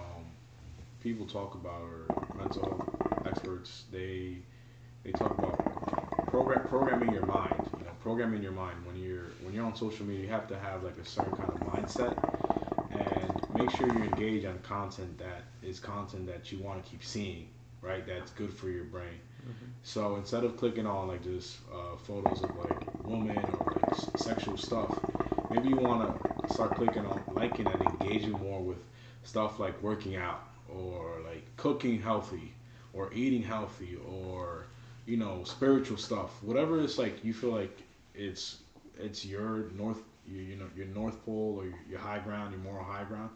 Speaker 4: people talk about, or mental health experts, they talk about programming your mind. You know, programming your mind when you're on social media. You have to have like a certain kind of mindset, and make sure you engage on content that you want to keep seeing, right? That's good for your brain. So instead of clicking on like just photos of like women or like sexual stuff, maybe you want to start clicking on liking and engaging more with stuff like working out or like cooking healthy or eating healthy or, you know, spiritual stuff. Whatever it's like you feel like it's your your North Pole or your high ground, your moral high ground.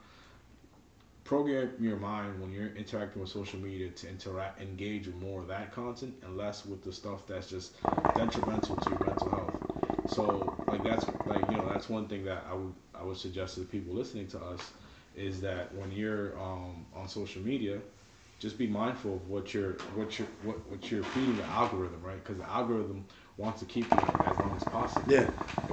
Speaker 4: Program your mind when you're interacting with social media to engage with more of that content and less with the stuff that's just detrimental to your mental health. So like that's one thing that I would suggest to the people listening to us is that when you're on social media, just be mindful of what you're feeding the algorithm, right? Because the algorithm wants to keep you as long as possible.
Speaker 2: Yeah.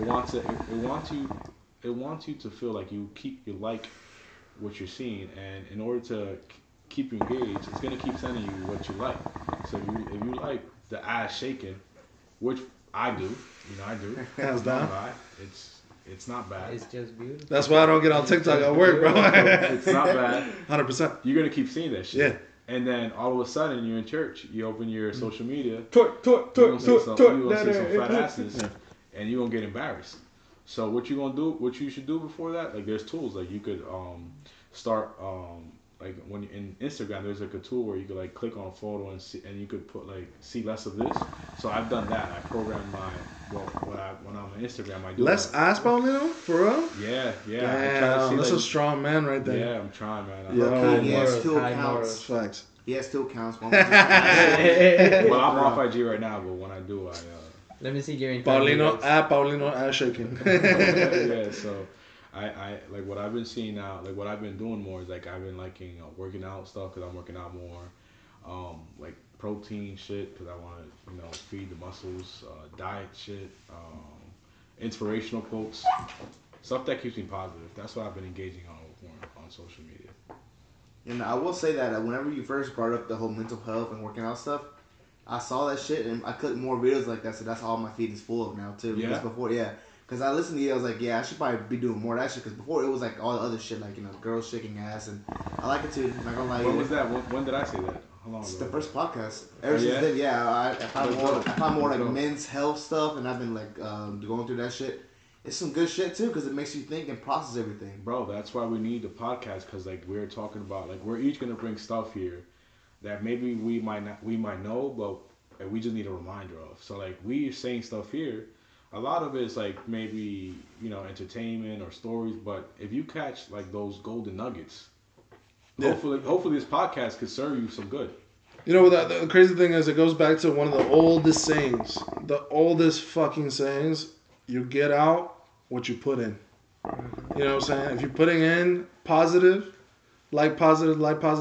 Speaker 4: It wants you to feel like you like what you're seeing, and in order to keep you engaged, it's gonna keep sending you what you like. So if you like the ass shaking, which I do, I do.
Speaker 2: Hands down.
Speaker 4: It's not bad.
Speaker 5: It's just beautiful.
Speaker 2: That's why I don't get on TikTok at work, bro.
Speaker 4: It's not bad.
Speaker 2: 100%.
Speaker 4: You're gonna keep seeing that shit.
Speaker 2: Yeah.
Speaker 4: And then all of a sudden you're in church. You open your social media.
Speaker 5: Twerk.
Speaker 4: You gonna see some fat asses, and you gonna get embarrassed. So what you gonna do? What you should do before that? Like there's tools. Like you could start like when in Instagram there's like a tool where you could like click on a photo and see, and you could put like see less of this. So I've done that. I programmed when I'm on Instagram I do
Speaker 2: less ass Paulino? For real?
Speaker 4: Yeah.
Speaker 2: Damn, that's a strong man right there.
Speaker 4: Yeah, I'm trying, man.
Speaker 2: Yo,
Speaker 3: He still
Speaker 5: high
Speaker 3: counts.
Speaker 5: morals.
Speaker 2: Facts.
Speaker 3: Yeah, still counts.
Speaker 4: Well, I'm off IG right now, but when I do,
Speaker 5: Let me see your
Speaker 2: Paulino ass shaking.
Speaker 4: yeah. So I like what I've been seeing now. Like what I've been doing more is like I've been liking working out stuff because I'm working out more. Like protein shit because I want to feed the muscles. Diet shit. Inspirational quotes. Stuff that keeps me positive. That's what I've been engaging on more on social media.
Speaker 3: And I will say that whenever you first brought up the whole mental health and working out stuff, I saw that shit and I clicked more videos like that, so that's all my feed is full of now too.
Speaker 4: Yeah.
Speaker 3: Because before, because I listened to you, I was like, I should probably be doing more of that shit. Because before it was like all the other shit, like girls shaking ass, and I like it too. I'm not gonna lie.
Speaker 4: When was that? When did I say that? How long ago?
Speaker 3: It's the first podcast. Ever since then, I found more like men's health stuff, and I've been like going through that shit. it's some good shit too because it makes you think and process everything.
Speaker 4: Bro, that's why we need the podcast because like we're talking about like we're each gonna bring stuff here that maybe we might know, but we just need a reminder of. So like we saying stuff here, a lot of it is like maybe entertainment or stories, but if you catch like those golden nuggets, hopefully this podcast could serve you some good.
Speaker 2: You know, the crazy thing is, it goes back to one of the oldest sayings. The oldest fucking sayings. You get out what you put in. You know what I'm saying? If you're putting in positive, like positive,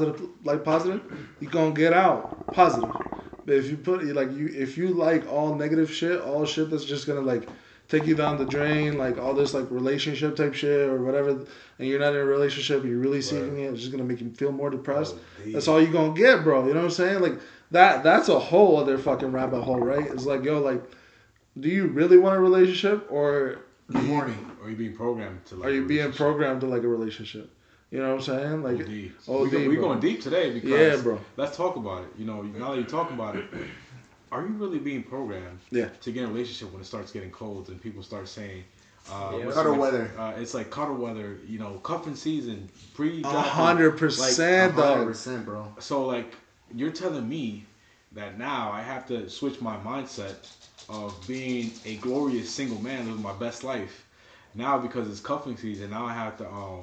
Speaker 2: you're going to get out positive. But if you if you like all negative shit, all shit that's just going to like take you down the drain, like all this like relationship type shit or whatever, and you're not in a relationship, you're really seeking it, it's just gonna make you feel more depressed. That's all you gonna get, bro. You know what I'm saying? Like that's a whole other fucking rabbit hole, right? It's like, yo, like, do you really want a relationship, or
Speaker 4: are you being programmed to like?
Speaker 2: Are you being programmed to like a relationship? You know what I'm saying? Like,
Speaker 4: we're going deep today because
Speaker 2: yeah, bro.
Speaker 4: Let's talk about it. You know, now that you're talking about it. Are you really being programmed to get in a relationship when it starts getting cold and people start saying,
Speaker 3: cuddle weather?
Speaker 4: It's like cuddle weather, cuffing season, pre-draft.
Speaker 2: 100%, dog.
Speaker 3: 100%, bro.
Speaker 4: So, like, you're telling me that now I have to switch my mindset of being a glorious single man living my best life. Now, because it's cuffing season, now I have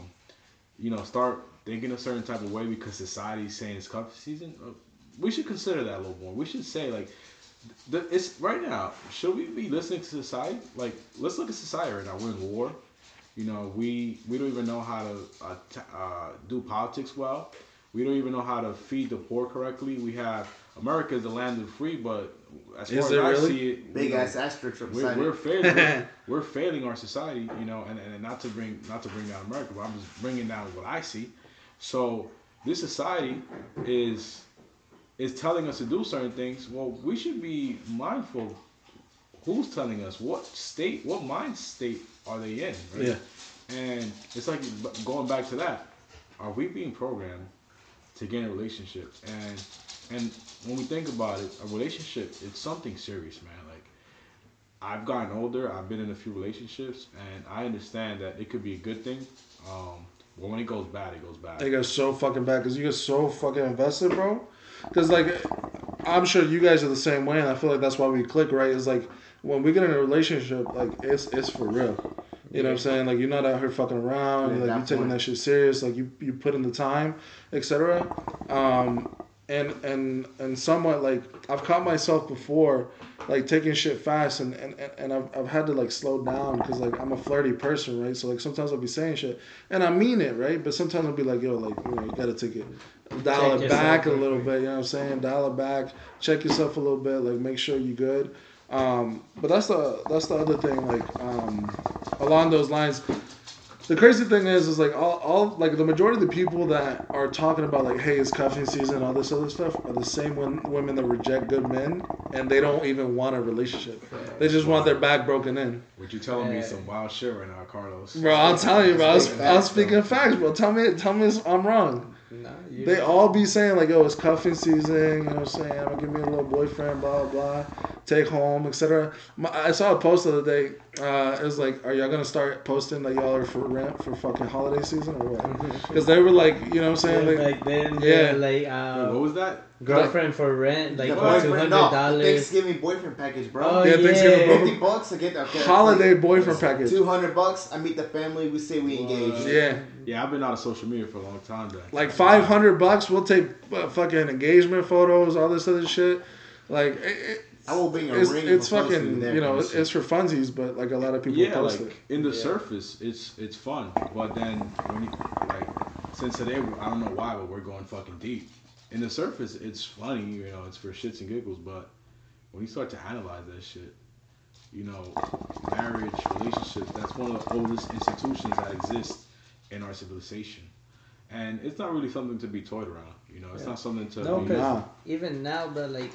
Speaker 4: to, start thinking a certain type of way because society's saying it's cuffing season. We should consider that a little more. We should say, like, it's right now. Should we be listening to society? Like, let's look at society right now. We're in war. We don't even know how to do politics well. We don't even know how to feed the poor correctly. We have America is the land of the free, but as far as I see it,
Speaker 3: big ass asterisk from society.
Speaker 4: We're failing. We're failing our society. And not to bring down America, but I'm just bringing down what I see. So this society is telling us to do certain things. Well, we should be mindful who's telling us, what mind state are they in, right?
Speaker 2: Yeah.
Speaker 4: And it's like going back to that. Are we being programmed to get in a relationship? And when we think about it, a relationship, it's something serious, man. Like, I've gotten older, I've been in a few relationships, and I understand that it could be a good thing. But when it goes bad, it goes bad.
Speaker 2: It goes so fucking bad because you get so fucking invested, bro. Because, like, I'm sure you guys are the same way, and I feel like that's why we click, right? It's like, when we get in a relationship, like, it's for real. You know what I'm saying? Like, you're not out here fucking around. Like, you're taking that shit serious. Like, you put in the time, etc. And somewhat, like, I've caught myself before, like, taking shit fast, and I've had to, like, slow down because, like, I'm a flirty person, right? So, like, sometimes I'll be saying shit, and I mean it, right? But sometimes I'll be like, yo, like, you gotta take it. Dial it back a little bit, you know what I'm saying? Dial it back, check yourself a little bit, like, make sure you're good. But that's the other thing, like, along those lines. The crazy thing is like all like the majority of the people that are talking about like, hey, it's cuffing season, all this other stuff, are the same women that reject good men, and they don't even want a relationship. They just want their back broken in.
Speaker 4: What you telling me some wild shit right now, Carlos?
Speaker 2: Bro, I'm telling you, bro. I'm speaking facts, bro. Tell me if I'm wrong.
Speaker 5: No,
Speaker 2: they all be saying like, oh, it's cuffing season, you know what I'm saying? I'm gonna give me a little boyfriend, blah blah, take home, etc. I saw a post the other day. It was like, are y'all gonna start posting that y'all are for rent for fucking holiday season or what? Because they were like, you know what I'm saying?
Speaker 5: Like, back then,
Speaker 2: yeah.
Speaker 5: Like,
Speaker 4: what was that?
Speaker 5: Girlfriend for rent, like $200.
Speaker 3: No, Thanksgiving boyfriend package, bro.
Speaker 5: Oh,
Speaker 2: yeah,
Speaker 3: Thanksgiving $50 to get that
Speaker 2: holiday boyfriend package.
Speaker 3: $200. I meet the family. We say we engage.
Speaker 4: Yeah, I've been out of social media for a long time. Then.
Speaker 2: Like $500, we'll take fucking engagement photos, all this other shit. Like
Speaker 3: I will bring a ring.
Speaker 2: It's fucking, you know, it's for funsies, but like a lot of people post
Speaker 4: like,
Speaker 2: it.
Speaker 4: In the surface, it's fun, but then when you like, since today, I don't know why, but we're going fucking deep. In the surface, it's funny, you know, it's for shits and giggles, but when you start to analyze that shit, you know, marriage, relationships, that's one of the oldest institutions that exist in our civilization. And it's not really something to be toyed around, you know, it's not something to
Speaker 5: even now, but like,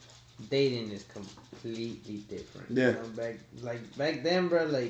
Speaker 5: dating is completely different.
Speaker 2: Yeah.
Speaker 5: You know, back then, bro, like,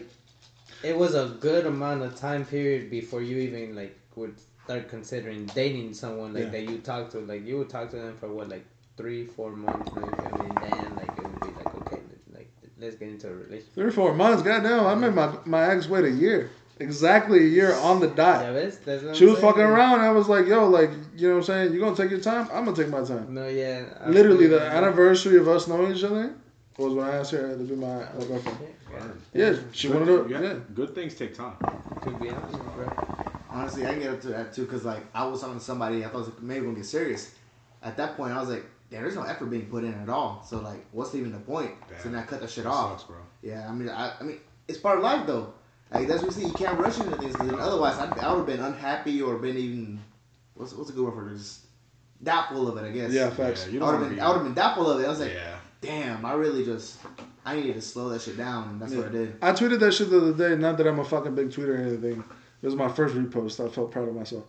Speaker 5: it was a good amount of time period before you even, like, would start considering dating someone like that you talk to. Like, you would talk to them for what, like 3-4 months maybe. I mean, then like it would be like, okay, like let's get into a relationship.
Speaker 2: 3 or 4 months, goddamn. I made my ex wait a year. Exactly a year on the dot.
Speaker 5: Yeah, that's what
Speaker 2: She
Speaker 5: I'm
Speaker 2: was
Speaker 5: saying.
Speaker 2: fucking around. I was like, yo, like, you know what I'm saying? You gonna take your time? I'm gonna take my time.
Speaker 5: No, yeah.
Speaker 2: Literally, the
Speaker 5: absolutely.
Speaker 2: anniversary of us knowing each other was when I asked her to be my girlfriend. Yeah, she wanted to. Yeah.
Speaker 4: Good things take time.
Speaker 5: To be honest, bro.
Speaker 3: Honestly, I can get up to that too, because like I was talking to somebody, I thought it was maybe gonna get serious. At that point, I was like, yeah, there's no effort being put in at all. So like, what's even the point?
Speaker 4: Damn.
Speaker 3: So then I cut that shit
Speaker 4: That
Speaker 3: off.
Speaker 4: sucks, bro.
Speaker 3: Yeah, I mean, it's part of life though. Like that's what we see. You can't rush into things, because otherwise, I would have been unhappy or been even what's a good word for it? Just doubtful of it, I guess.
Speaker 2: Yeah, facts.
Speaker 4: Yeah, you
Speaker 3: I
Speaker 4: don't
Speaker 3: would
Speaker 4: wanna
Speaker 3: have been doubtful of it. I was like,
Speaker 4: yeah.
Speaker 3: damn, I needed to slow that shit down, and that's what I did.
Speaker 2: I tweeted that shit the other day. Not that I'm a fucking big tweeter or anything. It was my first repost. I felt proud of myself.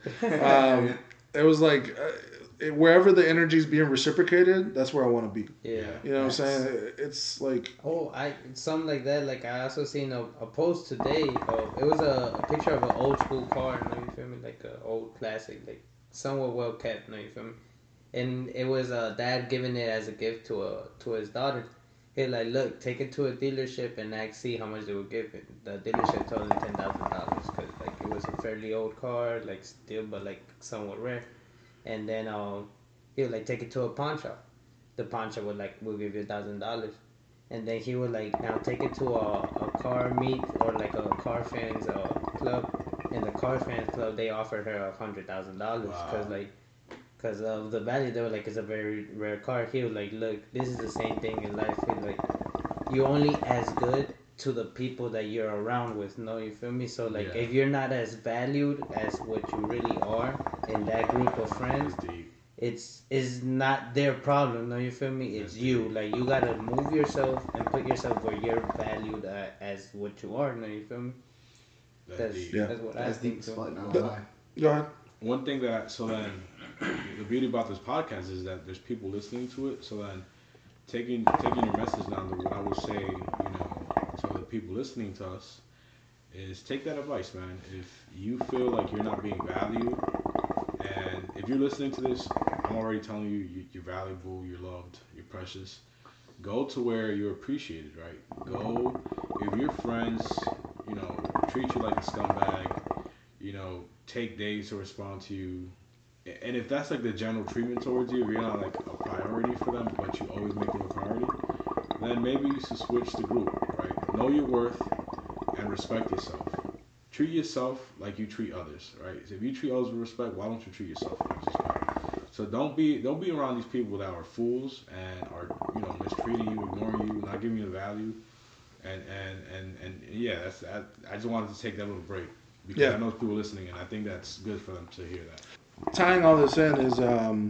Speaker 2: It was like wherever the energy's being reciprocated, that's where I want to be.
Speaker 5: Yeah.
Speaker 2: You know what I'm saying? It's like
Speaker 5: Oh, something like that. Like I also seen a post today. It was a picture of an old school car. You know, you feel me? Like an old classic, like somewhat well kept. You know, you feel me? And it was a dad giving it as a gift to his daughter. He like, look, take it to a dealership and see how much they would give it. The dealership told him $10,000 because like it was a fairly old car, like still but like somewhat rare. And then he would like take it to a pawn shop. The pawn shop would like, we'll give you $1,000. And then he would like now take it to a car meet or like a car fans club. And the car fans club, they offered her $100,000 because of the value. They were like, it's a very rare car. He was like, look, this is the same thing in life. He like, you're only as good to the people that you're around with. No, you feel me? So like, if you're not as valued as what you really are in that group of friends,
Speaker 4: That's deep.
Speaker 5: it's not their problem. No, you feel me? It's you. Like you gotta move yourself and put yourself where you're valued as what you are. No, you feel me?
Speaker 4: That's deep.
Speaker 2: Yeah.
Speaker 5: That's what I
Speaker 3: That's deep
Speaker 5: think.
Speaker 3: as
Speaker 5: So.
Speaker 3: fuck. Not gonna lie.
Speaker 2: go ahead.
Speaker 4: One thing the beauty about this podcast is that there's people listening to it. So then, taking your message down to what I would say, to the people listening to us, is take that advice, man. If you feel like you're not being valued, and if you're listening to this, I'm already telling you, you're valuable, you're loved, you're precious. Go to where you're appreciated, right? Go if your friends, treat you like a scumbag, take days to respond to you. And if that's like the general treatment towards you, if you're not like a priority for them, but you always make them a priority, then maybe you should switch the group, right? Know your worth and respect yourself. Treat yourself like you treat others, right? So if you treat others with respect, why don't you treat yourself with respect? So don't be around these people that are fools and are mistreating you, ignoring you, not giving you the value. And yeah, I just wanted to take that little break because I know people listening, and I think that's good for them to hear that.
Speaker 2: Tying all this in is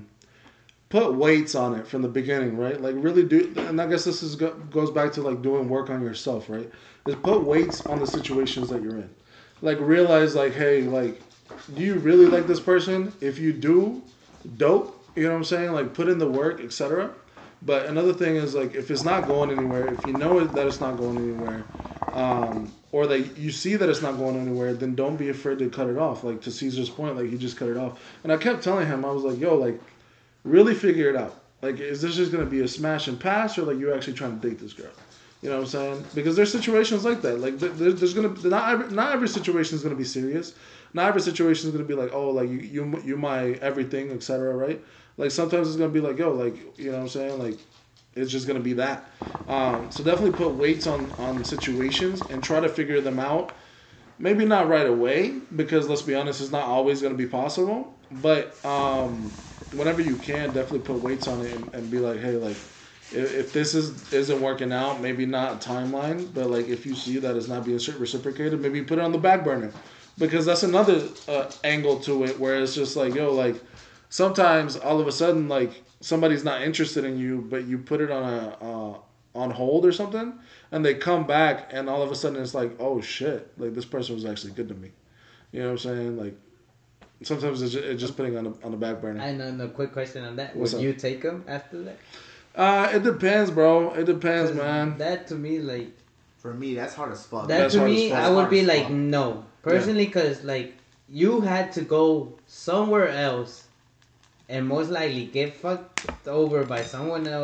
Speaker 2: put weights on it from the beginning, right? Like really do, and I guess this goes back to like doing work on yourself, right? Is put weights on the situations that you're in. Like realize like, hey, like, do you really like this person? If you do, dope. You know what I'm saying? Like put in the work, etc. But another thing is like if it's not going anywhere, if you know that it's not going anywhere, or that you see that it's not going anywhere, then don't be afraid to cut it off. Like to Caesar's point, like he just cut it off. And I kept telling him, I was like, yo, like really figure it out. Like is this just gonna be a smash and pass, or like you're actually trying to date this girl? You know what I'm saying? Because there's situations like that. Like there's gonna not every situation is gonna be serious. Not every situation is gonna be like, oh, like you my everything, etc. Right? Like sometimes it's gonna be like, yo, like you know what I'm saying? Like it's just gonna be that. So definitely put weights on situations and try to figure them out. Maybe not right away because let's be honest, it's not always gonna be possible. But whenever you can, definitely put weights on it and be like, hey, like if this isn't working out, maybe not a timeline, but like if you see that it's not being reciprocated, maybe put it on the back burner because that's another angle to it where it's just like, yo, like. Sometimes all of a sudden, like somebody's not interested in you, but you put it on hold or something, and they come back, and all of a sudden it's like, oh shit, like this person was actually good to me. You know what I'm saying? Like sometimes it's just putting on the back burner.
Speaker 5: I know. No, quick question on that.
Speaker 2: What's
Speaker 5: Would
Speaker 2: up?
Speaker 5: you take them after that?
Speaker 2: It depends, bro. It depends, man.
Speaker 5: That to me, like
Speaker 3: For me, that's hard as fuck.
Speaker 5: that
Speaker 2: That's
Speaker 5: to
Speaker 2: hard
Speaker 5: me,
Speaker 2: as fuck.
Speaker 5: I would be
Speaker 3: Hard as
Speaker 5: like
Speaker 3: fuck.
Speaker 5: no personally, because like you had to go somewhere else and most likely get fucked over by someone else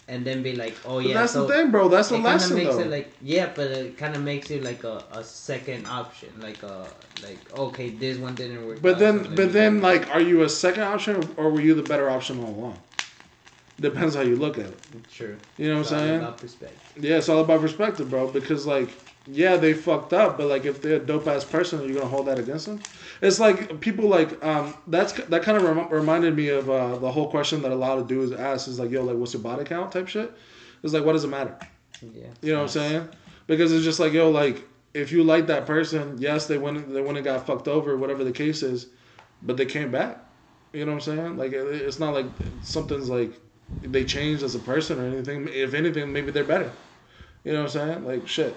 Speaker 5: and then be like, oh
Speaker 2: But
Speaker 5: yeah.
Speaker 2: that's
Speaker 5: So
Speaker 2: the thing, bro. That's the
Speaker 5: it kind of
Speaker 2: lesson,
Speaker 5: makes
Speaker 2: though.
Speaker 5: it like but it kind of makes it like a second option, like okay, this one didn't work.
Speaker 2: But
Speaker 5: out, so
Speaker 2: then,
Speaker 5: let
Speaker 2: but
Speaker 5: me
Speaker 2: then,
Speaker 5: go.
Speaker 2: like, are you a second option or were you the better option all along? Depends how you look at it.
Speaker 5: True.
Speaker 2: You know what
Speaker 5: It's
Speaker 2: I'm
Speaker 5: all
Speaker 2: saying?
Speaker 5: about perspective.
Speaker 2: Yeah, it's all about perspective, bro. Because like, yeah, they fucked up, but like, if they're a dope ass person, are you gonna hold that against them? It's like people like that kind of reminded me of the whole question that a lot of dudes ask is like, yo, like, what's your body count type shit? It's like, what does it matter?
Speaker 5: Yeah.
Speaker 2: You know what I'm saying? Because it's just like, yo, like, if you like that person, yes, they went and got fucked over, whatever the case is, but they came back. You know what I'm saying? Like, it's not like something's like they changed as a person or anything. If anything, maybe they're better. You know what I'm saying? Like, shit.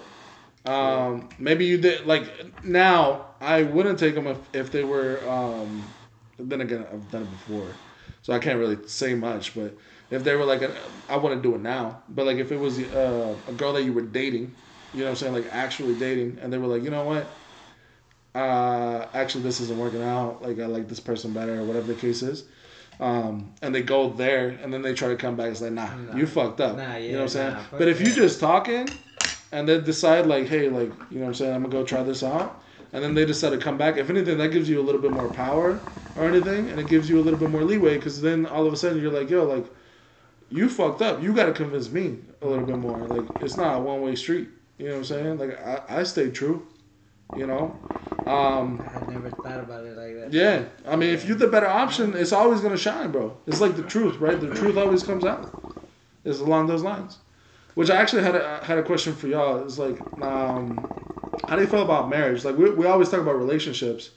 Speaker 2: Maybe you did. Like, now, I wouldn't take them if they were. Then again, I've done it before, so I can't really say much. But if they were like, I wouldn't do it now. But like, if it was a girl that you were dating, you know what I'm saying? Like, actually dating, and they were like, you know what? Actually, this isn't working out. Like, I like this person better, or whatever the case is. And they go there, and then they try to come back. It's like, nah, you fucked up.
Speaker 5: Nah, yeah,
Speaker 2: you know what I'm saying?
Speaker 5: nah,
Speaker 2: But if you
Speaker 5: yeah.
Speaker 2: just talking, and then decide like, hey, like, you know what I'm saying? I'm gonna go try this out, and then they decide to come back. If anything, that gives you a little bit more power or anything, and it gives you a little bit more leeway because then all of a sudden you're like, yo, like, you fucked up. You got to convince me a little bit more. Like, it's not a one-way street. You know what I'm saying? Like, I stayed true. You know.
Speaker 5: I never thought about it like that.
Speaker 2: Yeah, I mean, if you're the better option, it's always gonna shine, bro. It's like the truth, right? The truth always comes out. It's along those lines. Which I actually had a question for y'all. It's like, how do you feel about marriage? Like, we always talk about relationships,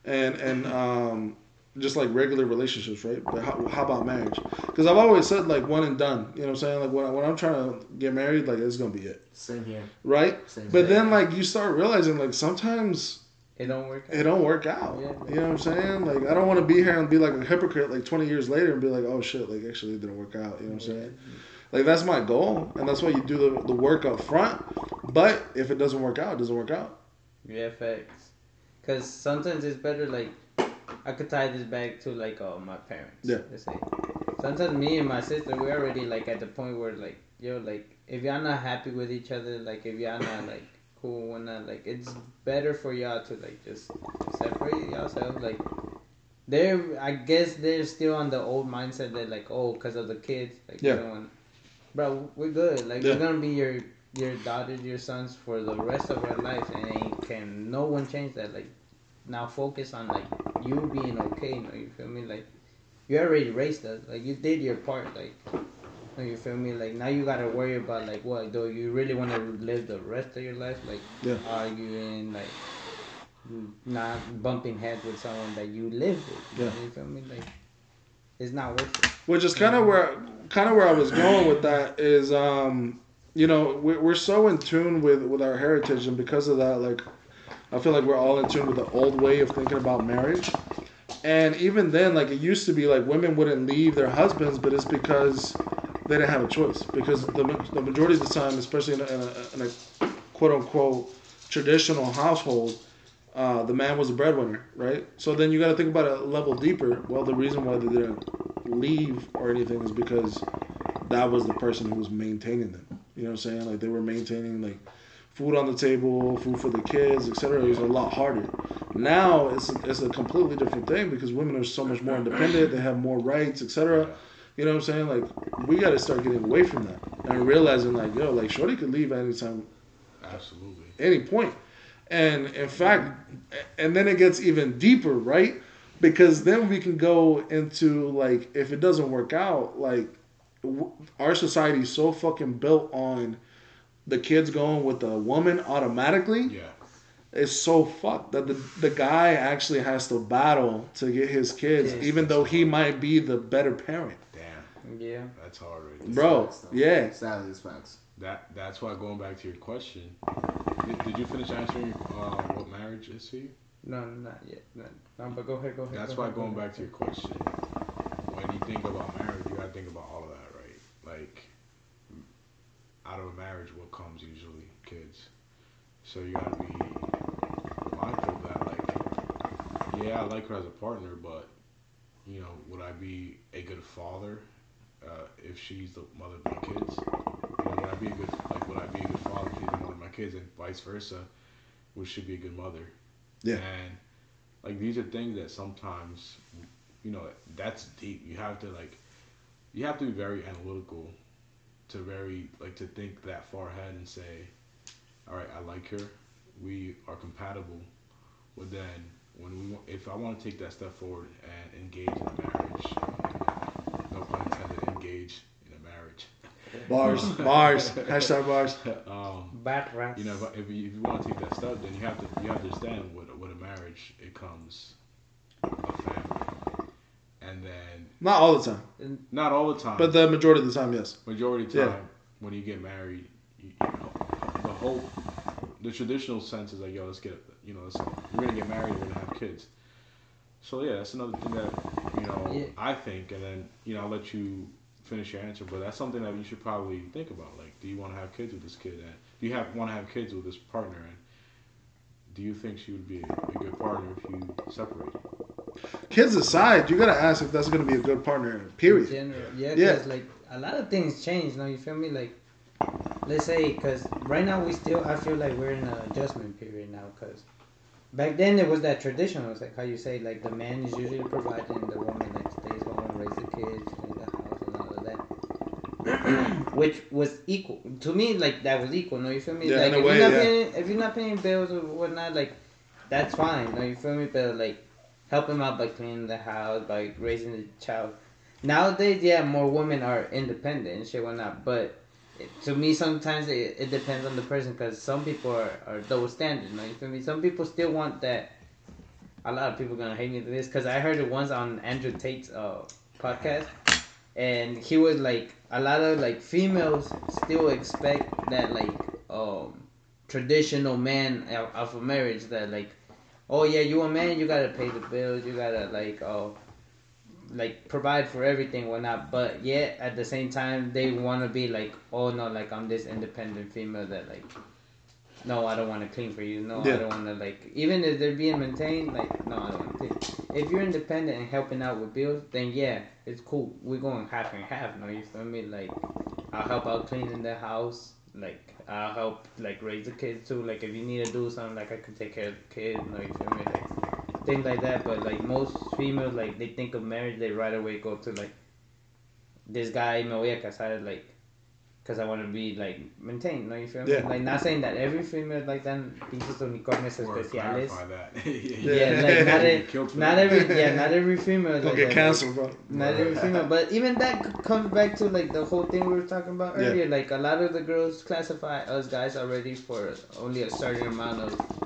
Speaker 2: and just like regular relationships, right? But how about marriage? Because I've always said like one and done. You know what I'm saying? Like when I'm trying to get married, like it's gonna be it,
Speaker 3: Same here.
Speaker 2: right?
Speaker 3: Same
Speaker 2: But
Speaker 3: here.
Speaker 2: then like you start realizing like sometimes
Speaker 5: It don't work out.
Speaker 2: it don't work out.
Speaker 5: Yeah.
Speaker 2: You know what I'm saying? Like, I don't want to be here and be like a hypocrite like 20 years later and be like, oh shit, like actually it didn't work out. You know what I'm saying? Like, that's my goal, and that's why you do the work up front. But if it doesn't work out, it doesn't work out.
Speaker 5: Yeah, facts. Because sometimes it's better, like, I could tie this back to, like, my parents.
Speaker 2: Yeah.
Speaker 5: Let's say. Sometimes me and my sister, we're already, like, at the point where, like, yo, like, if y'all not happy with each other, like, if y'all not, like, cool and not, like, it's better for y'all to, like, just separate yourselves. Like, I guess they're still on the old mindset that, like, oh, because of the kids. Like,
Speaker 2: Yeah.
Speaker 5: you don't want, bro, we're good. Like,
Speaker 2: Yeah.
Speaker 5: we're going to be your daughters, your sons for the rest of our lives, and no one change that. Like, now focus on like you being okay. You feel me? Like, you already raised us. Like, you did your part. Like, you feel me? Like, now you gotta worry about like what do you really want to live the rest of your life? Like,
Speaker 2: Yeah.
Speaker 5: arguing, like not bumping heads with someone that you live with.
Speaker 2: Yeah.
Speaker 5: You feel me? Like, it's not worth it.
Speaker 2: Which is kind of where I was going with that is, you know, we're so in tune with our heritage, and because of that, like, I feel like we're all in tune with the old way of thinking about marriage. And even then, like, it used to be like women wouldn't leave their husbands, but it's because they didn't have a choice. Because the majority of the time, especially in a quote unquote traditional household, the man was a breadwinner, right? So then you got to think about it a level deeper. Well, the reason why they didn't leave or anything is because that was the person who was maintaining them. You know what I'm saying? Like, they were maintaining like food on the table, food for the kids, etc. It was a lot harder. Now it's a completely different thing because women are so much more independent. They have more rights, etc. You know what I'm saying? Like, we got to start getting away from that and realizing like, yo, like, shorty could leave at any time,
Speaker 4: Absolutely.
Speaker 2: any point. And in fact, and then it gets even deeper, right? Because then we can go into like, if it doesn't work out, like, our society is so fucking built on the kids going with the woman automatically.
Speaker 4: Yeah.
Speaker 2: It's so fucked that the guy actually has to battle to get his kids,
Speaker 5: Yes,
Speaker 2: even though he might be the better parent.
Speaker 4: Damn.
Speaker 5: Yeah.
Speaker 4: That's hard right there.
Speaker 2: Bro,
Speaker 3: Facts, though.
Speaker 2: yeah.
Speaker 3: Sadly, it's facts.
Speaker 4: That's why, going back to your question, did you finish answering what marriage is to you?
Speaker 5: No, not yet. No, but go ahead.
Speaker 4: That's why, going back to your question, when you think about marriage, you gotta think about all of that, right? Like, out of a marriage, what comes usually? Kids. So you gotta be mindful of that. Like, yeah, I like her as a partner, but, you know, would I be a good father if she's the mother of my kids? You know, would I be a good father if she's the mother of my kids, and vice versa? Would she be a good mother?
Speaker 2: Yeah.
Speaker 4: And like these are things that sometimes, you know, that's deep. You have to be very analytical to think that far ahead and say, all right, I like her, we are compatible. But then if I want to take that step forward and engage in a marriage, no pun intended, engage in a marriage.
Speaker 2: Bars, bars, hashtag bars.
Speaker 5: Bad rap.
Speaker 4: You know, if you want to take that step, then you have to understand what a marriage it comes a family, and then
Speaker 2: Not all the time,
Speaker 4: not all the time,
Speaker 2: but the majority of the time, yes.
Speaker 4: majority of the time when you get married, you know, the traditional sense is like, yo, we're gonna get married, we're gonna have kids. So yeah, that's another thing that, you know, I think, and then, you know, I'll let you finish your answer, but that's something that you should probably think about. Like, do you want to have kids with this kid, and do you want to have kids with this partner, and do you think she would be a good partner if you separated?
Speaker 2: Kids aside, you gotta ask if that's gonna be a good partner. Period.
Speaker 5: In general, because like a lot of things change. Now you feel me? Like, let's say, because right now I feel like we're in an adjustment period now. Because back then it was that traditional. It's like how you say, like the man is usually providing, the woman like stays home and raise the kids, clean the house, and all of that. Which was equal to me. Like that was equal. No, you feel me?
Speaker 2: Yeah,
Speaker 5: like
Speaker 2: in a way,
Speaker 5: if you're not paying bills or whatnot, like that's fine. No, you feel me? But like help him out by cleaning the house, by raising the child. Nowadays, yeah, more women are independent and shit, whatnot. But to me, sometimes it depends on the person, because some people are double standard. No, you feel me? Some people still want that. A lot of people gonna hate me for this, because I heard it once on Andrew Tate's podcast, and he was like, a lot of like females still expect that like traditional man of a marriage, that like, oh yeah, you a man, you gotta pay the bills, you gotta like provide for everything, whatnot. But yet at the same time, they wanna be like, oh no, like I'm this independent female that like, no, I don't want to clean for you. No, I don't want to like, even if they're being maintained, like, no, I don't want to clean. If you're independent and helping out with bills, then yeah, it's cool. We're going half and half. No, you feel me? Like, I'll help out cleaning the house. Like, I'll help like raise the kids too. Like, if you need to do something, like I can take care of the kids. No, you feel me? Like things like that. But like most females, like they think of marriage, they right away go to like, this guy me voy a casar, like, because I want to be like maintained. No, you feel me? Like, not saying that every female like that, pinches unicornios especiales. Not every female.
Speaker 2: Don't get canceled, bro.
Speaker 5: Not every female, but even that comes back to like the whole thing we were talking about earlier. Like, a lot of the girls classify us guys already for only a certain amount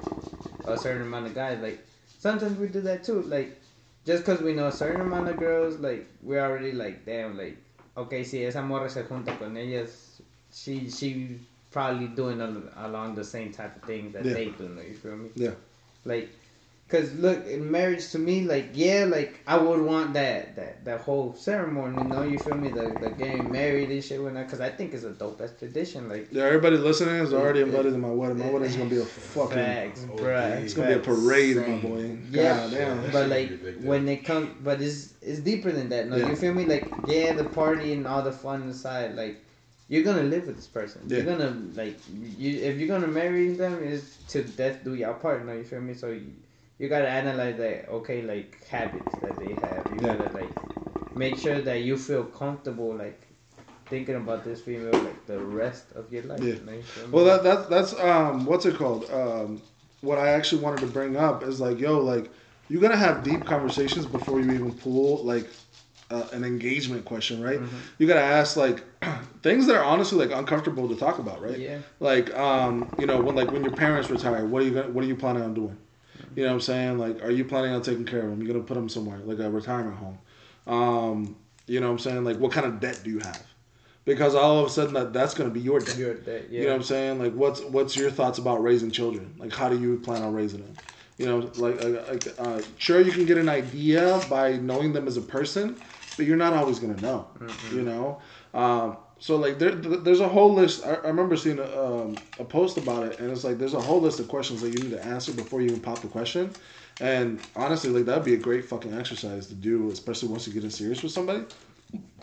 Speaker 5: of guys. Like, sometimes we do that too. Like, just because we know a certain amount of girls, like we're already like, damn, like, okay, si esa morra se junta con ellas, she probably doing along the same type of things that they do. You feel me? Yeah. Like, cause look, in marriage to me, like, yeah, like I would want that whole ceremony. You know, you feel me? The getting married and shit, whatnot. Cause I think it's a dope ass tradition. Like,
Speaker 2: yeah, everybody listening is already invited to my wedding. My wedding is gonna be a fucking
Speaker 5: facts, bruh.
Speaker 2: It's gonna be a parade, my boy.
Speaker 5: Yeah,
Speaker 2: damn.
Speaker 5: But like when it comes, but it's deeper than that. No, you feel me? Like, yeah, the party and all the fun aside, like, you're gonna live with this person. You're gonna like, if you're gonna marry them, is to death do your part. No, you feel me? So you gotta analyze that. Okay, like habits that they have. You gotta like make sure that you feel comfortable, like thinking about this female like the rest of your life.
Speaker 2: Yeah. Well, that's what's it called? What I actually wanted to bring up is like, yo, like you're gonna have deep conversations before you even pull like an engagement question, right? Mm-hmm. You gotta ask like things that are honestly like uncomfortable to talk about, right? Yeah. Like you know, when your parents retire, what are you planning on doing? You know what I'm saying? Like, are you planning on taking care of them? You're gonna put them somewhere, like a retirement home. You know what I'm saying? Like, what kind of debt do you have? Because all of a sudden that's gonna be your debt. Your debt, yeah. You know what I'm saying? Like, what's your thoughts about raising children? Like, how do you plan on raising them? You know, like sure, you can get an idea by knowing them as a person, but you're not always gonna know. Mm-hmm. You know, so like there's a whole list. I remember seeing a post about it, and it's like there's a whole list of questions that you need to answer before you even pop the question. And honestly, like that'd be a great fucking exercise to do, especially once you get in serious with somebody. Start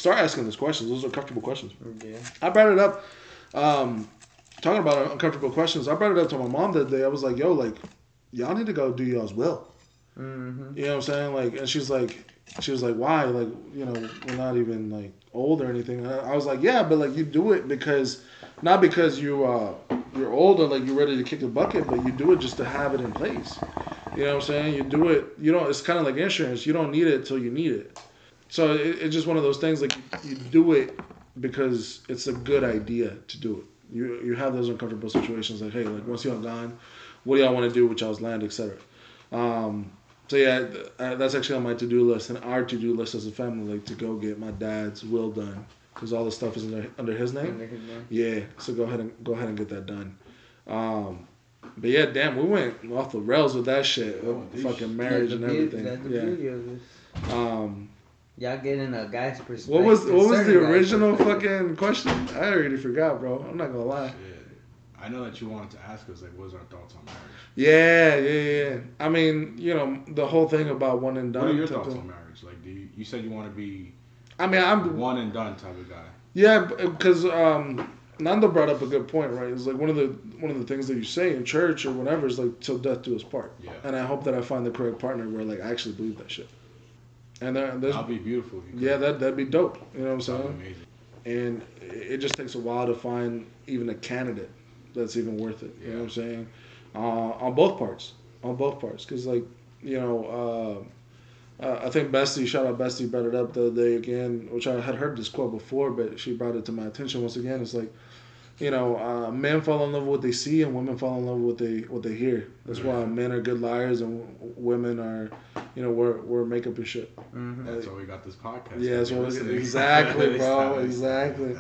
Speaker 2: start asking those questions. Those are comfortable questions.
Speaker 5: Yeah.
Speaker 2: I brought it up. Talking about uncomfortable questions, I brought it up to my mom that day. I was like, yo, like, y'all need to go do y'all's will.
Speaker 5: Mm-hmm.
Speaker 2: You know what I'm saying? Like, and she was like, why? Like, you know, we're not even like old or anything. And I was like, yeah, but like you do it because, not because you're old or like you're ready to kick a bucket, but you do it just to have it in place. You know what I'm saying? You do it, you don't, it's kind of like insurance. You don't need it till you need it. So it's just one of those things, like you do it because it's a good idea to do it. You have those uncomfortable situations like, hey, like once y'all gone, what do y'all want to do with y'all's land, etc. So yeah, that's actually on my to-do list and our to-do list as a family, like to go get my dad's will done because all the stuff is under his name. Yeah, so go ahead and get that done. But yeah, damn, we went off the rails with that shit, fucking marriage and everything.
Speaker 5: That's the beauty of this. Y'all getting a guy's perspective.
Speaker 2: What was the original fucking question? I already forgot, bro. I'm not gonna lie.
Speaker 4: Shit. I know that you wanted to ask us, like, what's our thoughts on marriage?
Speaker 2: Yeah. I mean, you know, the whole thing about one and done.
Speaker 4: What are your thoughts on marriage? Like, you said you want to be
Speaker 2: I'm
Speaker 4: one and done type of guy.
Speaker 2: Yeah, because Nando brought up a good point, right? It's like one of the things that you say in church or whatever is like, till death do us part.
Speaker 4: Yeah.
Speaker 2: And I hope that I find the correct partner where like I actually believe that shit. And
Speaker 4: that'll be beautiful.
Speaker 2: Yeah, that'd be dope. You know what I'm saying?
Speaker 4: That'd be amazing.
Speaker 2: And it just takes a while to find even a candidate that's even worth it. You know what I'm saying? On both parts. Because, like, you know, I think Bestie, shout out Bestie, brought it up the other day again, which I had heard this quote before, but she brought it to my attention once again. It's like, you know, men fall in love with what they see and women fall in love with what they hear. That's why men are good liars and women are, you know, we're makeup and shit.
Speaker 5: Mm-hmm.
Speaker 4: That's why we got this podcast.
Speaker 2: Yeah, that's what exactly, bro, exactly.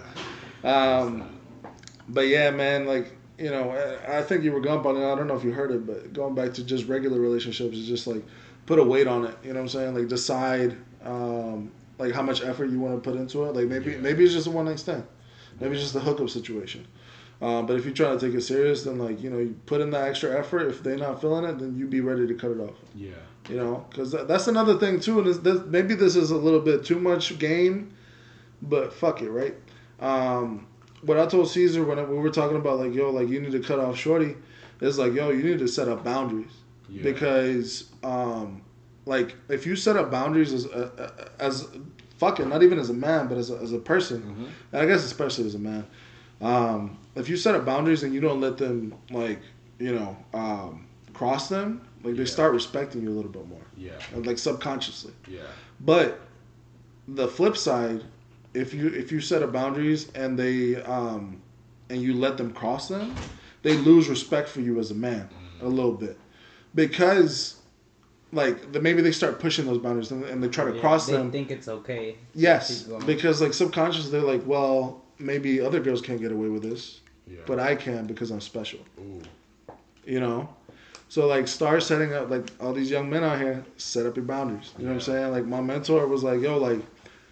Speaker 2: But yeah, man, like, you know, I think you were going on it. I don't know if you heard it, but going back to just regular relationships is just like put a weight on it. You know what I'm saying? Like decide, like how much effort you want to put into it. Like maybe it's just a one night stand. Maybe it's just a hookup situation. But if you're trying to take it serious, then like, you know, you put in that extra effort. If they're not feeling it, then you be ready to cut it off.
Speaker 4: Yeah.
Speaker 2: You know, because that's another thing too. And maybe this is a little bit too much game, but fuck it, right? What I told Caesar when we were talking about like, yo, like you need to cut off Shorty, is like, yo, you need to set up boundaries. Yeah. Because like if you set up boundaries as fucking, not even as a man, but as a person, and I guess especially as a man, if you set up boundaries and you don't let them like, you know, cross them, like they start respecting you a little bit more. Yeah. Like subconsciously. Yeah. But the flip side, if you set up boundaries and they and you let them cross them, they lose respect for you as a man a little bit, because like maybe they start pushing those boundaries and they try to cross them.
Speaker 5: They think it's okay.
Speaker 2: Yes, because like subconsciously they're like, well, maybe other girls can't get away with this, but I can because I'm special. Ooh. You know. So like start setting up, like all these young men out here, set up your boundaries. You know what I'm saying? Like my mentor was like, yo, like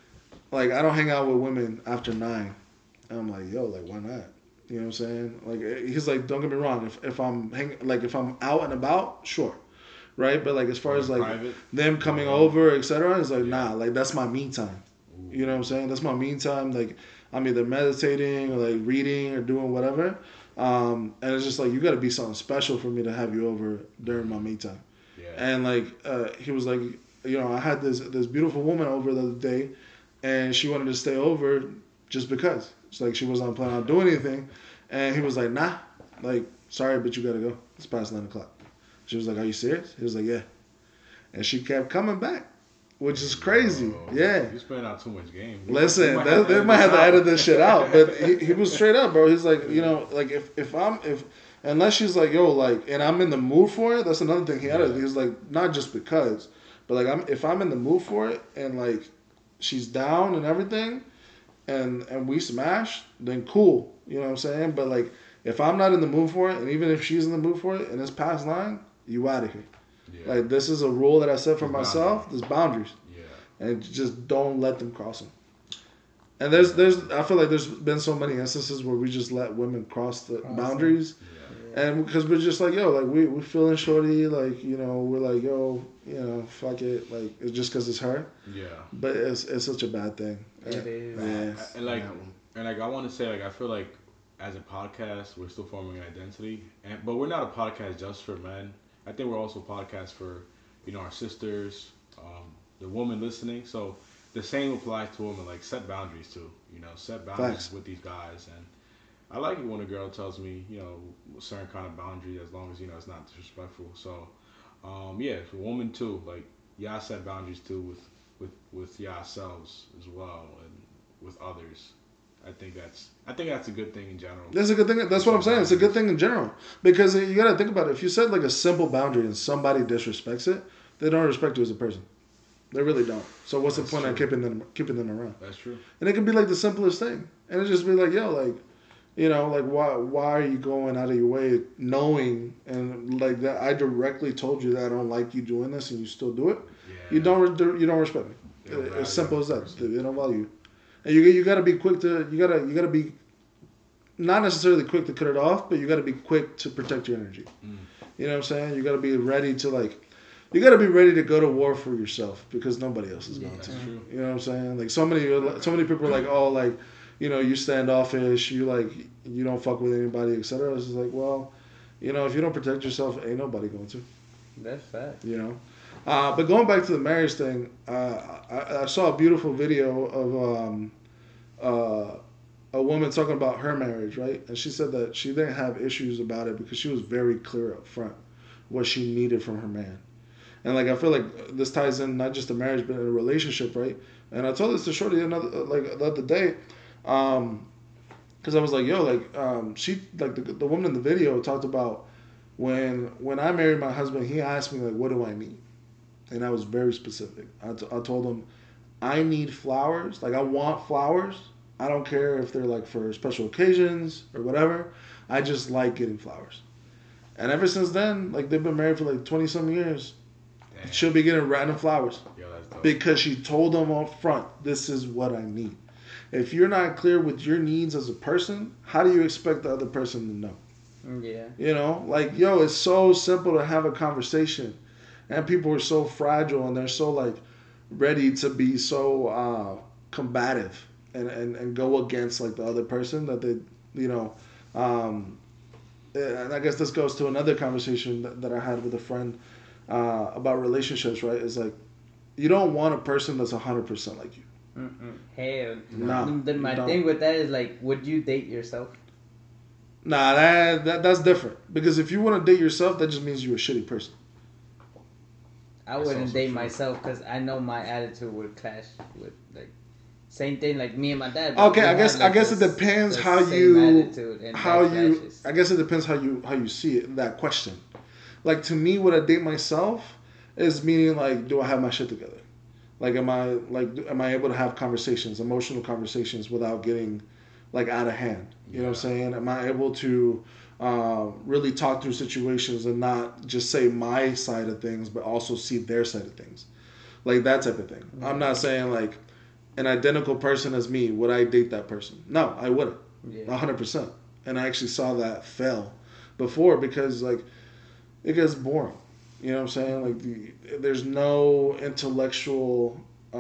Speaker 2: I don't hang out with women after 9. And I'm like, yo, like why not? You know what I'm saying? Like he's like, don't get me wrong, if I'm out and about, sure. Right? But like as far as like private, them coming over, etc., it's like nah, like that's my me time. Ooh. You know what I'm saying? That's my me time. Like I'm either meditating or like reading or doing whatever. And it's just like, you got to be something special for me to have you over during my me time. Yeah. And like he was like, you know, I had this beautiful woman over the other day, and she wanted to stay over just because. It's like she wasn't planning on doing anything, and he was like, nah, like sorry, but you gotta go. It's past 9 o'clock. She was like, are you serious? He was like, yeah. And she kept coming back, which is crazy. Yeah.
Speaker 4: You're spending out too much game.
Speaker 2: Listen, they might have to edit this shit out. But he was straight up, bro. He's like, you know, like if unless she's like, yo, like, and I'm in the mood for it, that's another thing he added. He was like, not just because, but like if I'm in the mood for it and like she's down and everything, and we smash, then cool. You know what I'm saying? But like if I'm not in the mood for it, and even if she's in the mood for it and it's past 9, you out of here. Yeah. Like this is a rule that I set for myself. There's boundaries. Yeah. And just don't let them cross them. And I feel like there's been so many instances where we just let women cross the boundaries. And because we're just like, yo, like we feeling shorty, like, you know, we're like, yo, you know, fuck it, like it's just because it's her.
Speaker 4: Yeah.
Speaker 2: But it's such a bad thing.
Speaker 5: It is.
Speaker 2: Yeah.
Speaker 4: And like I want to say, like I feel like as a podcast, we're still forming an identity, but we're not a podcast just for men. I think we're also a podcast for, you know, our sisters, the woman listening. So the same applies to women. Like set boundaries too. You know, set boundaries with these guys and. I like it when a girl tells me, you know, a certain kind of boundary as long as, you know, it's not disrespectful. So, yeah, for women too, like, y'all set boundaries too with yourselves as well and with others. I think that's a good thing in general.
Speaker 2: That's a good thing. That's what I'm saying. It's a good thing in general. Because you got to think about it. If you set like a simple boundary and somebody disrespects it, they don't respect you as a person. They really don't. So what's the point of keeping them around?
Speaker 4: That's true.
Speaker 2: And it can be like the simplest thing. And it just be like, yo, like, you know, like why are you going out of your way knowing and like that I directly told you that I don't like you doing this and you still do it? Yeah. You don't respect me. As simple as that. They don't value you. And you got to be quick to you got to be not necessarily quick to cut it off, but you got to be quick to protect your energy. You know what I'm saying? You got to be ready to you got to be ready to go to war for yourself because nobody else is going to.
Speaker 4: True.
Speaker 2: You know what I'm saying? Like so many people are like, oh, like, you know, you standoffish, you don't fuck with anybody, etc. It's just like, well, you know, if you don't protect yourself, ain't nobody going to.
Speaker 5: That's fact.
Speaker 2: You know, but going back to the marriage thing, I saw a beautiful video of a woman talking about her marriage, right? And she said that she didn't have issues about it because she was very clear up front what she needed from her man. And like I feel like this ties in not just a marriage but in a relationship, right? And I told this to Shorty the other day. Because I was like, yo, like, she, like, the woman in the video talked about when I married my husband, he asked me, like, what do I need? And I was very specific. I told him, I need flowers. Like, I want flowers. I don't care if they're, like, for special occasions or whatever. I just like getting flowers. And ever since then, like, they've been married for, like, 20-some years. Damn. She'll be getting random flowers. Yo, that's dope. Because she told them up front, this is what I need. If you're not clear with your needs as a person, how do you expect the other person to know?
Speaker 5: Yeah.
Speaker 2: You know, like, yo, it's so simple to have a conversation. And people are so fragile and they're so, like, ready to be so combative and go against, like, the other person that they, you know. And I guess this goes to another conversation that I had with a friend about relationships, right? It's like, you don't want a person that's 100% like you.
Speaker 5: Hell
Speaker 2: no.
Speaker 5: My thing with that is like, would you date yourself?
Speaker 2: Nah, that's different. Because if you want to date yourself, that just means you're a shitty person.
Speaker 5: I wouldn't date myself because I know my attitude would clash with like same thing like me and my dad.
Speaker 2: Okay, I guess it depends how you I guess it depends how you see it. That question, like to me, would I date myself? Is meaning like, do I have my shit together? Like, am I able to have conversations, emotional conversations, without getting, like, out of hand? You know what I'm saying? Am I able to really talk through situations and not just say my side of things, but also see their side of things? Like, that type of thing. Mm-hmm. I'm not saying, like, an identical person as me, would I date that person? No, I wouldn't. 100%. And I actually saw that fail before because, like, it gets boring. You know what I'm saying? Like, there's no intellectual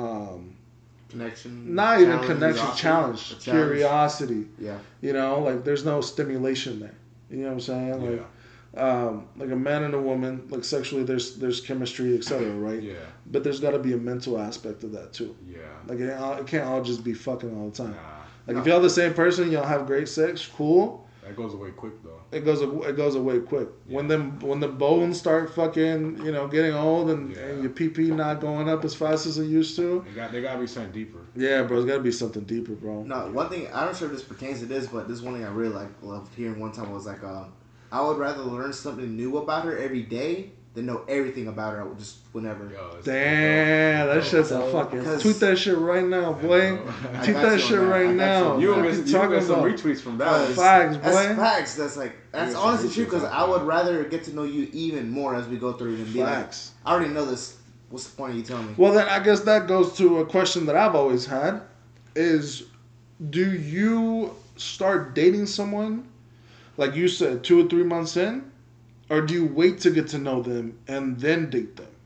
Speaker 3: connection.
Speaker 2: Not even connection. Challenge. Curiosity.
Speaker 3: Yeah.
Speaker 2: You know, like there's no stimulation there. You know what I'm saying? Like a man and a woman, like sexually, there's chemistry, etc. Right?
Speaker 4: Yeah.
Speaker 2: But there's got to be a mental aspect of that too.
Speaker 4: Yeah.
Speaker 2: Like it can't all just be fucking all the time. Like if y'all the same person, y'all have great sex, cool.
Speaker 4: That goes away quick though.
Speaker 2: It goes away quick. Yeah. When the bones start fucking, you know, getting old and your pee not going up as fast as it used to.
Speaker 4: They gotta be something deeper.
Speaker 2: Yeah, bro, it's gotta be something deeper, bro.
Speaker 3: No, one thing, I'm not sure if this pertains to this, but this one thing I really loved hearing one time was like, I would rather learn something new about her every day than know everything about her just whenever.
Speaker 2: Damn, that shit's a fucking... Tweet that shit right now, boy. Tweet that shit right now.
Speaker 4: You get some retweets from that.
Speaker 2: Facts, boy.
Speaker 3: That's facts. That's honestly true because I would rather get to know you even more as we go through it and be like, I already know this. What's the point of you telling me?
Speaker 2: Well, then I guess that goes to a question that I've always had is, do you start dating someone, like you said, 2 or 3 months in, or do you wait to get to know them and then date them?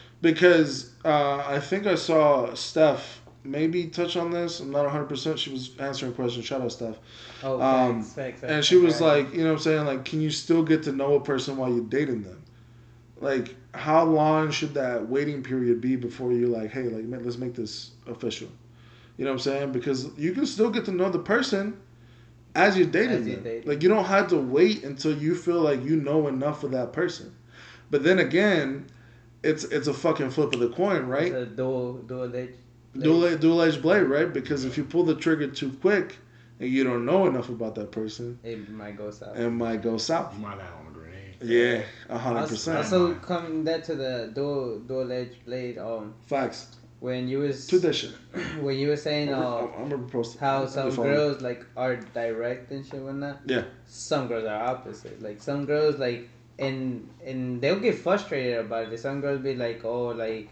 Speaker 2: Because I think I saw Steph maybe touch on this. I'm not 100%. She was answering questions. Shout out, Steph.
Speaker 5: Oh, facts.
Speaker 2: And she was like, you know what I'm saying? Like, can you still get to know a person while you're dating them? Like, how long should that waiting period be before you're like, hey, like, man, let's make this official? You know what I'm saying? Because you can still get to know the person as you're dating them. Like, you don't have to wait until you feel like you know enough of that person. But then again, it's a fucking flip of the coin, right?
Speaker 5: It's a dual-edged
Speaker 2: Dual-edged blade, right? Because if you pull the trigger too quick and you don't know enough about that person,
Speaker 5: it might go south.
Speaker 2: It might go south.
Speaker 4: You might land on a grenade.
Speaker 2: Yeah, 100%.
Speaker 5: Also, coming back to the dual-edged blade,
Speaker 2: Facts.
Speaker 5: when you was
Speaker 2: To that shit.
Speaker 5: when you were saying
Speaker 2: I'm gonna post
Speaker 5: how some girls like are direct and shit whatnot.
Speaker 2: Yeah.
Speaker 5: Some girls are opposite. Like some girls like and they'll get frustrated about it. Some girls be like, oh, like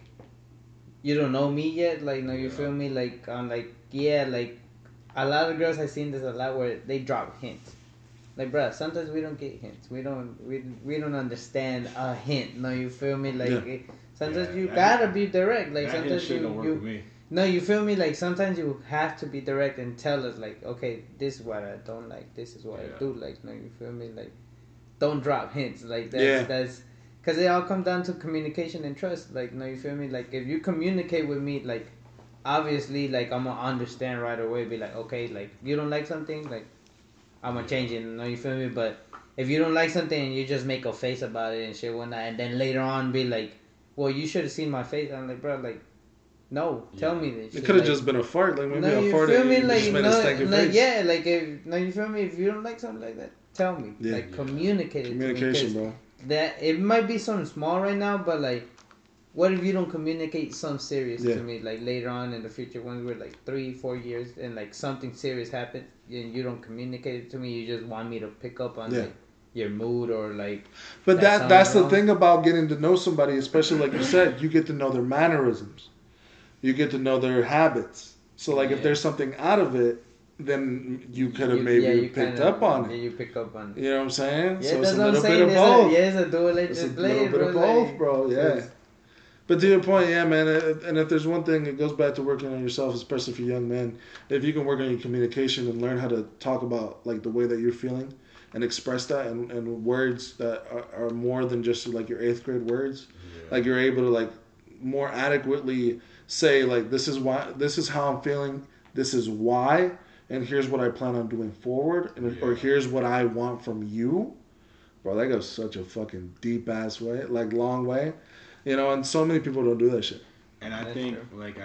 Speaker 5: you don't know me yet. Like no, you feel me? Like I'm like yeah, like a lot of girls I've seen this a lot where they drop hints. Like bruh, sometimes we don't get hints. We don't understand a hint. No, you feel me? Like sometimes you gotta be direct. Like sometimes you no, you feel me? Like sometimes you have to be direct and tell us like, okay, this is what I don't like. This is what I do like. No, you feel me? Like don't drop hints. Like that's because it all comes down to communication and trust. Like no, you feel me? Like if you communicate with me, like obviously, like I'm gonna understand right away. Be like, okay, like you don't like something, like I'm gonna change it. No, you feel me? But if you don't like something and you just make a face about it and shit whatnot, and then later on be like, well, you should have seen my face. I'm like, bro, like, no, tell me this.
Speaker 2: It could have just been a fart. Like maybe
Speaker 5: no,
Speaker 2: a fart.
Speaker 5: You feel me?
Speaker 2: Like
Speaker 5: like, yeah, like if no, you feel me? If you don't like something like that, tell me.
Speaker 2: Yeah.
Speaker 5: Like communicate it.
Speaker 2: Communication,
Speaker 5: to me,
Speaker 2: bro.
Speaker 5: That it might be something small right now, but like, what if you don't communicate something serious to me? Like later on in the future, when we're like 3-4 years and like something serious happens and you don't communicate it to me, you just want me to pick up on like your mood or like.
Speaker 2: But that's the thing about getting to know somebody, especially like you said, you get to know their mannerisms, you get to know their habits. So like if there's something out of it, then you could have maybe picked up on it.
Speaker 5: Yeah, you pick up on it.
Speaker 2: You know what I'm saying?
Speaker 5: Yeah,
Speaker 2: so
Speaker 5: that's
Speaker 2: it's a
Speaker 5: what I'm
Speaker 2: little
Speaker 5: saying.
Speaker 2: bit of both.
Speaker 5: It's a dual-edged blade.
Speaker 2: It's a little bit of both, bro. Yeah. But to your point, yeah, man. And if there's one thing, it goes back to working on yourself, especially for young men. If you can work on your communication and learn how to talk about like the way that you're feeling and express that in words that are more than just like your 8th grade words, like you're able to like more adequately say like this is why, this is how I'm feeling, this is why, and here's what I plan on doing forward, or here's what I want from you, bro. That goes such a fucking deep ass way, like long way. You know, and so many people don't do that shit.
Speaker 4: And I think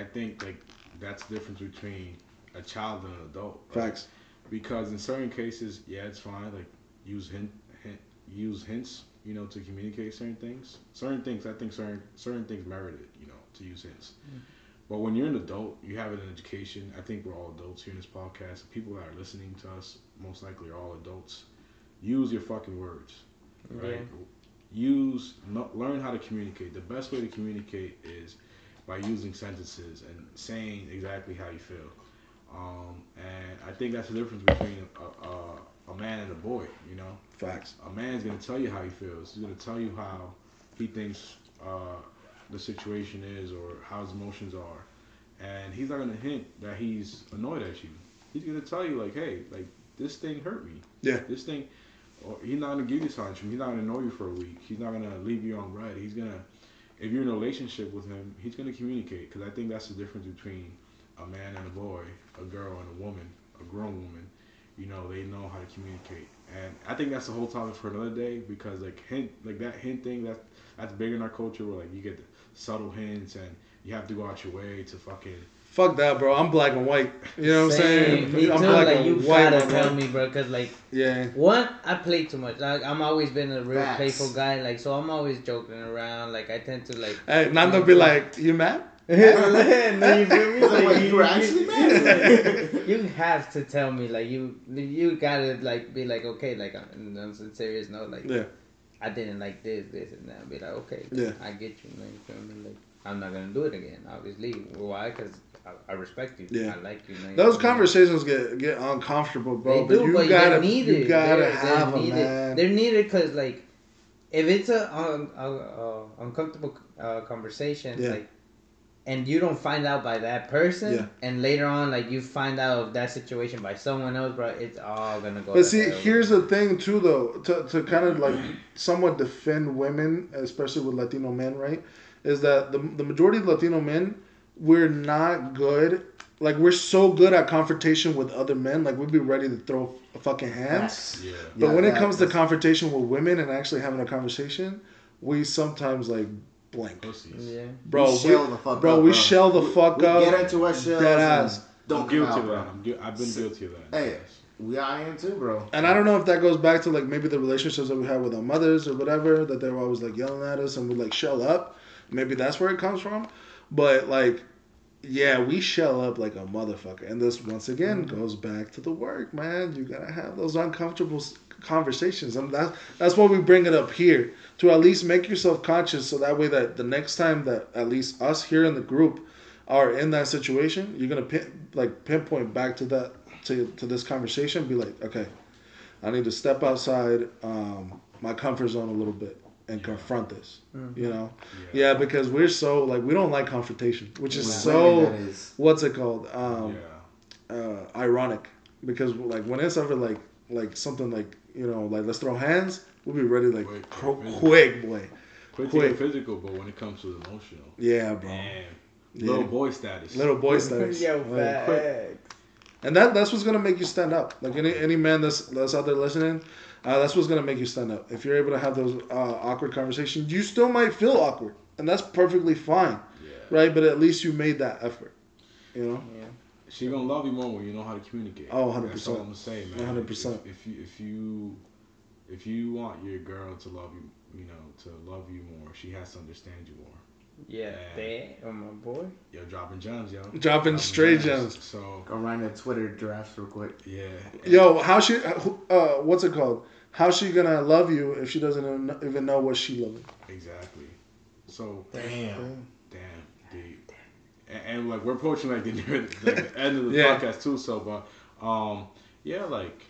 Speaker 4: that's the difference between a child and an adult.
Speaker 2: Right? Facts.
Speaker 4: Because in certain cases, it's fine. Like use hints, you know, to communicate certain things. Certain things, I think certain things merit it, you know, to use hints. But when you're an adult, you have an education. I think we're all adults here in this podcast. People that are listening to us most likely are all adults. Use your fucking words, right? Learn how to communicate. The best way to communicate is by using sentences and saying exactly how you feel. And I think that's the difference between a man and a boy, you know?
Speaker 2: Facts.
Speaker 4: A man's going to tell you how he feels. He's going to tell you how he thinks the situation is or how his emotions are. And he's not going to hint that he's annoyed at you. He's going to tell you, like, hey, like, this thing hurt me.
Speaker 2: Yeah.
Speaker 4: This thing... Or he's not going to give you signs. He's not going to know you for a week. He's not going to leave you on red. He's going to, if you're in a relationship with him, he's going to communicate. Because I think that's the difference between a man and a boy, a girl and a woman, a grown woman. You know, they know how to communicate. And I think that's the whole topic for another day. Because that hint thing, that's big in our culture where like you get the subtle hints and you have to go out your way to fucking...
Speaker 2: Fuck that, bro. I'm black and white. You know what I'm saying?
Speaker 5: Me too.
Speaker 2: I'm black
Speaker 5: like,
Speaker 2: and
Speaker 5: you
Speaker 2: white.
Speaker 5: gotta tell me, bro, because, like,
Speaker 2: yeah.
Speaker 5: One, I play too much. Like, I'm always been a real playful guy. Like, so I'm always joking around. Like, I tend to, like...
Speaker 2: Hey, not to be like, you mad?
Speaker 5: No, you feel me?
Speaker 3: Like, you were actually mad?
Speaker 5: Like, you have to tell me. Like, you gotta, like, be like, okay, like, on a serious note, like, I didn't like this, and that. Be like, okay, I get you, man. You feel me? Like, I'm not gonna do it again. Obviously, why? Because I respect you.
Speaker 2: Yeah.
Speaker 5: I like you. Know,
Speaker 2: Those
Speaker 5: you-
Speaker 2: conversations get uncomfortable, bro.
Speaker 5: They do,
Speaker 2: you
Speaker 5: but
Speaker 2: gotta
Speaker 5: they're needed.
Speaker 2: you gotta
Speaker 5: They're
Speaker 2: have them,
Speaker 5: needed.
Speaker 2: man.
Speaker 5: They're needed because, like, if it's a uncomfortable conversation,
Speaker 2: Yeah.
Speaker 5: like, and you don't find out by that person,
Speaker 2: Yeah.
Speaker 5: and later on, like, you find out of that situation by someone else, bro, it's all gonna go.
Speaker 2: But
Speaker 5: to
Speaker 2: see,
Speaker 5: hell.
Speaker 2: here's the thing too, though, to kind of like somewhat defend women, especially with Latino men, right? Is that the majority of Latino men, we're not good. Like, we're so good at confrontation with other men, like we'd be ready to throw fucking hands.
Speaker 4: Yeah.
Speaker 2: But
Speaker 3: Yeah,
Speaker 2: when it
Speaker 3: that-
Speaker 2: comes to
Speaker 3: that's-
Speaker 2: confrontation with women and actually having a conversation, we sometimes like blank.
Speaker 4: Pussies.
Speaker 5: Yeah.
Speaker 2: Bro,
Speaker 3: we shell the fuck
Speaker 2: bro,
Speaker 3: up,
Speaker 2: we
Speaker 3: bro.
Speaker 2: shell the fuck
Speaker 3: we
Speaker 2: up.
Speaker 3: Get into our shells.
Speaker 2: Dead
Speaker 3: and
Speaker 2: ass.
Speaker 3: Don't
Speaker 4: I'm
Speaker 3: come
Speaker 4: guilty
Speaker 3: out,
Speaker 4: of
Speaker 3: bro.
Speaker 4: that. I've been guilty of that.
Speaker 3: Hey, I am too, bro.
Speaker 2: And I don't know if that goes back to like maybe the relationships that we had with our mothers or whatever, that they were always like yelling at us and would like shell up. Maybe that's where it comes from. But like, yeah, we shell up like a motherfucker. And this once again goes back to the work, man. You gotta have those uncomfortable conversations. And that's why we bring it up here, to at least make yourself conscious, so that way that the next time that at least us here in the group are in that situation, you're gonna pinpoint back to that to this conversation. Be like, okay, I need to step outside my comfort zone a little bit and confront this. You know, yeah, because we're so like we don't like confrontation, which is
Speaker 3: With
Speaker 2: so
Speaker 3: women, that is.
Speaker 2: what's it called?
Speaker 4: Yeah.
Speaker 2: Ironic, because like when it's ever like something like, you know, like let's throw hands, we'll be ready like quick, boy.
Speaker 4: Quick to
Speaker 2: Quick.
Speaker 4: get physical, but when it comes to the emotional,
Speaker 2: Yeah, bro.
Speaker 4: man,
Speaker 2: Yeah.
Speaker 4: little boy status.
Speaker 2: Little boy status.
Speaker 5: Yo,
Speaker 2: Like,
Speaker 5: facts.
Speaker 2: and that's what's gonna make you stand up. Like any man that's out there listening, that's what's gonna make you stand up. If you're able to have those awkward conversations, you still might feel awkward, and that's perfectly fine,
Speaker 4: Yeah.
Speaker 2: right? But at least you made that effort, you know.
Speaker 5: Yeah.
Speaker 4: She gonna love you more when you know how to communicate.
Speaker 2: Oh, 100%.
Speaker 4: That's all I'm gonna say, man.
Speaker 2: 100%.
Speaker 4: If you want your girl to love you, you know, to love you more, she has to understand you more.
Speaker 5: Yeah, damn, my boy.
Speaker 4: Yo, dropping gems, yo.
Speaker 2: Dropping straight gems.
Speaker 4: So
Speaker 3: Go run the Twitter drafts real quick.
Speaker 4: yeah.
Speaker 2: Yo, how she? What's it called? How's she gonna love you if she doesn't even know what she loving?
Speaker 4: Exactly. So
Speaker 3: Damn.
Speaker 4: deep. And like we're approaching like the near the end of the
Speaker 2: Yeah.
Speaker 4: podcast too. So, but yeah, like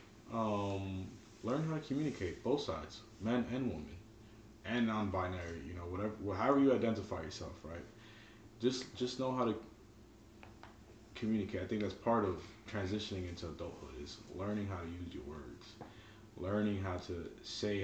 Speaker 4: learn how to communicate both sides, men and women, and non-binary. You know, whatever, however you identify yourself, right? Just know how to communicate. I think that's part of transitioning into adulthood is learning how to use your words, learning how to say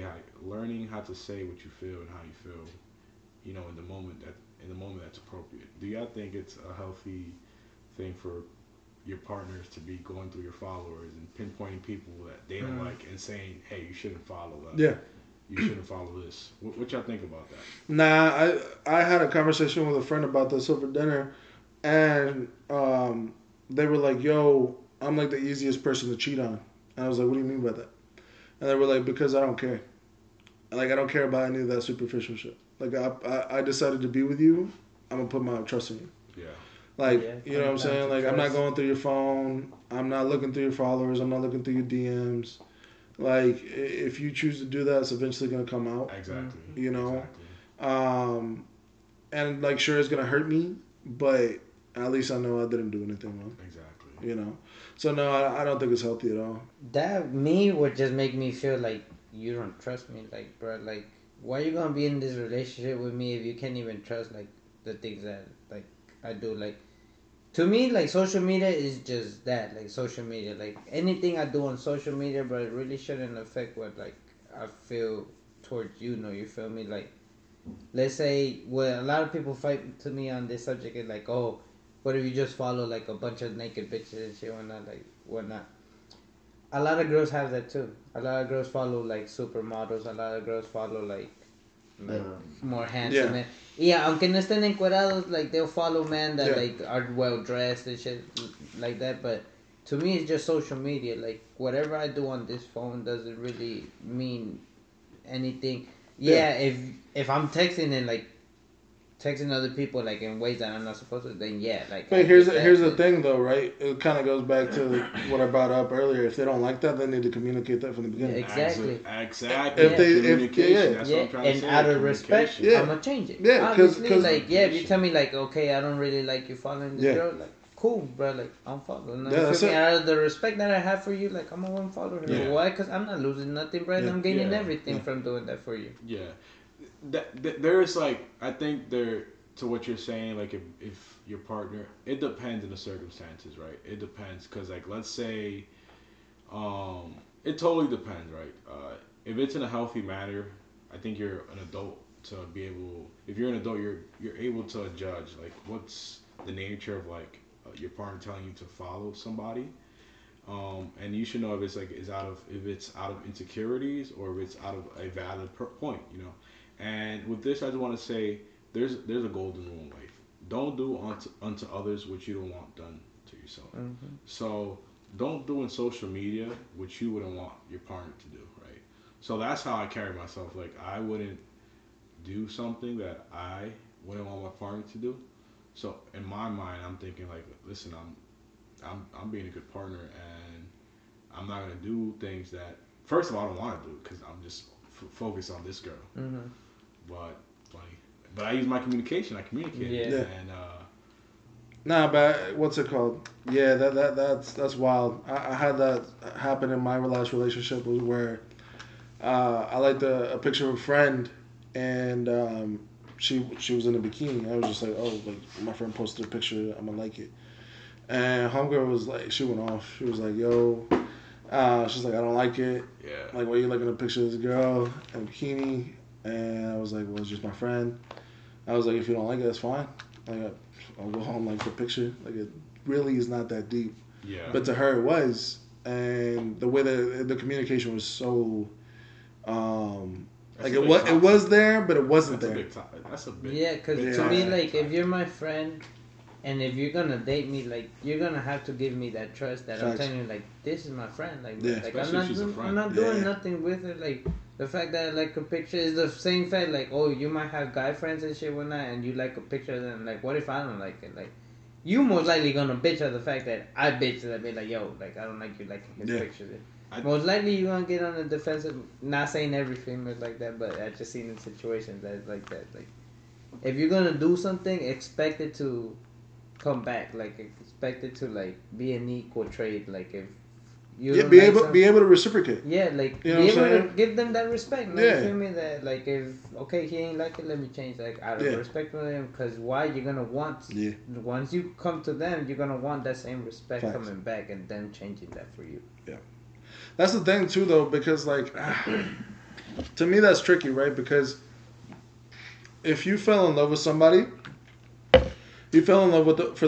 Speaker 4: what you feel and how you feel. You know, in the moment that's appropriate. Do y'all think it's a healthy thing for your partners to be going through your followers and pinpointing people that they don't like and saying, "Hey, you shouldn't follow that.
Speaker 2: Yeah.
Speaker 4: You shouldn't follow this." What y'all think about that?
Speaker 2: Nah, I had a conversation with a friend about this over dinner, and they were like, "Yo, I'm like the easiest person to cheat on," and I was like, "What do you mean by that?" And they were like, "Because I don't care. Like I don't care about any of that superficial shit. Like I decided to be with you. I'm gonna put my trust in you.
Speaker 4: Yeah.
Speaker 2: Like
Speaker 5: Yeah,
Speaker 2: you know what I'm
Speaker 5: comes down
Speaker 2: saying?
Speaker 5: to
Speaker 2: Like I'm not
Speaker 5: trust.
Speaker 2: going through your phone. I'm not looking through your followers. I'm not looking through your DMs. Like if you choose to do that, it's eventually gonna come out.
Speaker 4: Exactly.
Speaker 2: You know.
Speaker 4: Exactly.
Speaker 2: And like sure it's gonna hurt me, but at least I know I didn't do anything wrong.
Speaker 4: Exactly.
Speaker 2: You know. So no, I don't think it's healthy at all.
Speaker 5: That me would just make me feel like you don't trust me. Like, bro, like, why you gonna be in this relationship with me if you can't even trust like the things that like I do? Like, to me, like social media is just that. Like social media, like anything I do on social media, but it really shouldn't affect what like I feel towards you. No, you feel me? Like, let's say what a lot of people fight to me on this subject is like, oh, what if you just follow like a bunch of naked bitches and shit, whatnot, like whatnot. A lot of girls have that too. A lot of girls follow like supermodels. A lot of girls follow like more handsome
Speaker 2: Yeah.
Speaker 5: men. Yeah, aunque no estén encuerados, like they'll follow men that
Speaker 2: Yeah.
Speaker 5: like are well dressed and shit like that. But to me, it's just social media. Like whatever I do on this phone doesn't really mean anything. Yeah, if I'm texting and like texting other people like in ways that I'm not supposed to, then yeah, like.
Speaker 2: But here's the thing though, right? It kind of goes back to what I brought up earlier. If they don't like that, they need to communicate that from the beginning.
Speaker 5: Exactly.
Speaker 4: Exactly.
Speaker 2: If they- if-
Speaker 4: communication.
Speaker 2: yeah.
Speaker 4: That's what I'm trying to
Speaker 5: And
Speaker 4: say.
Speaker 5: out of respect,
Speaker 4: communication.
Speaker 2: Yeah.
Speaker 5: I'm gonna change it.
Speaker 2: Yeah, 'cause-
Speaker 5: Obviously, like, yeah, if you tell me like, okay, I don't really like you following this
Speaker 2: Yeah.
Speaker 5: girl, like, cool, bro, like, I'm following.
Speaker 2: Yeah, that's it.
Speaker 5: Out of the respect that I have for you, like, I'm gonna follow her.
Speaker 4: Yeah.
Speaker 5: Why? Because I'm not losing nothing, bro.
Speaker 2: Yeah.
Speaker 5: I'm gaining
Speaker 4: Yeah.
Speaker 5: everything
Speaker 2: Yeah.
Speaker 5: from doing that for you.
Speaker 4: Yeah, there's like I think there to what you're saying. Like if your partner, it depends on the circumstances, right? It depends because like let's say, it totally depends, right? If it's in a healthy manner, I think you're an adult to be able. If you're an adult, you're able to judge like what's the nature of like your partner telling you to follow somebody. And you should know if it's like if it's out of insecurities or if it's out of a valid point, you know. And with this, I just want to say there's a golden rule in life. Don't do unto others what you don't want done to yourself.
Speaker 5: Mm-hmm.
Speaker 4: So don't do in social media what you wouldn't want your partner to do, right? So that's how I carry myself. Like I wouldn't do something that I wouldn't want my partner to do. So in my mind, I'm thinking like, listen, I'm being a good partner, and I'm not gonna do things that first of all I don't want to do because I'm just focused on this girl.
Speaker 5: Mm-hmm.
Speaker 4: But I use my communication. I communicate,
Speaker 5: Yeah.
Speaker 4: and
Speaker 2: Nah, but what's it called? Yeah, that's wild. I had that happen in my last relationship where I liked a picture of a friend, and she was in a bikini. I was just like, oh, like my friend posted a picture, I'm gonna like it. And homegirl was like, she went off. She was like, yo, she's like, I don't like it.
Speaker 4: yeah,
Speaker 2: Like, why are you looking at a picture of this girl in a bikini? And I was like, well, it's just my friend. I was like, if you don't like it, that's fine. Like, I'll go home, like the picture. Like, it really is not that deep.
Speaker 4: yeah.
Speaker 2: But to her, it was. And the way that the communication was so, like it was there, but it wasn't
Speaker 4: That's a
Speaker 2: there.
Speaker 4: big topic. That's a big.
Speaker 5: Yeah, because
Speaker 2: big
Speaker 5: to me,
Speaker 2: topic.
Speaker 5: like, if you're my friend, and if you're gonna date me, like, you're gonna have to give me that trust that I'm
Speaker 2: Facts.
Speaker 5: telling you, like, this is my friend. Like,
Speaker 2: Yeah.
Speaker 5: like
Speaker 4: Especially if she's a
Speaker 5: I'm
Speaker 4: friend.
Speaker 5: not doing
Speaker 2: Yeah.
Speaker 5: nothing with her. Like, the fact that I like a picture is the same fact. Like, oh, you might have guy friends and shit whatnot, and you like a picture of them. Like, what if I don't like it? Like, you most likely gonna bitch at the fact that I bitch and I be like, yo, like, I don't like you liking his
Speaker 2: Yeah.
Speaker 5: pictures.
Speaker 4: I-
Speaker 5: Most likely you gonna get on the defensive. Not saying every female is like that, but I just seen in situations that it's like that. Like, if you're gonna do something, expect it to come back. Like, expect it to like be an equal trade. Like, if you
Speaker 2: Yeah,
Speaker 5: don't
Speaker 2: be
Speaker 5: like
Speaker 2: able
Speaker 5: something-
Speaker 2: to reciprocate.
Speaker 5: yeah, like
Speaker 2: You know
Speaker 5: be
Speaker 2: what I'm
Speaker 5: able to
Speaker 2: saying?
Speaker 5: give them that respect. Like,
Speaker 2: Yeah.
Speaker 5: you feel me? That like if okay, he ain't like it, let me change. Like out of
Speaker 2: Yeah.
Speaker 5: respect for them, because why you're gonna want
Speaker 2: Yeah.
Speaker 5: once you come to them, you're gonna want that same respect
Speaker 2: Facts.
Speaker 5: coming back and them changing that for you.
Speaker 2: That's the thing too, though, because like, to me that's tricky, right? Because if you fell in love with somebody, you fell in love with for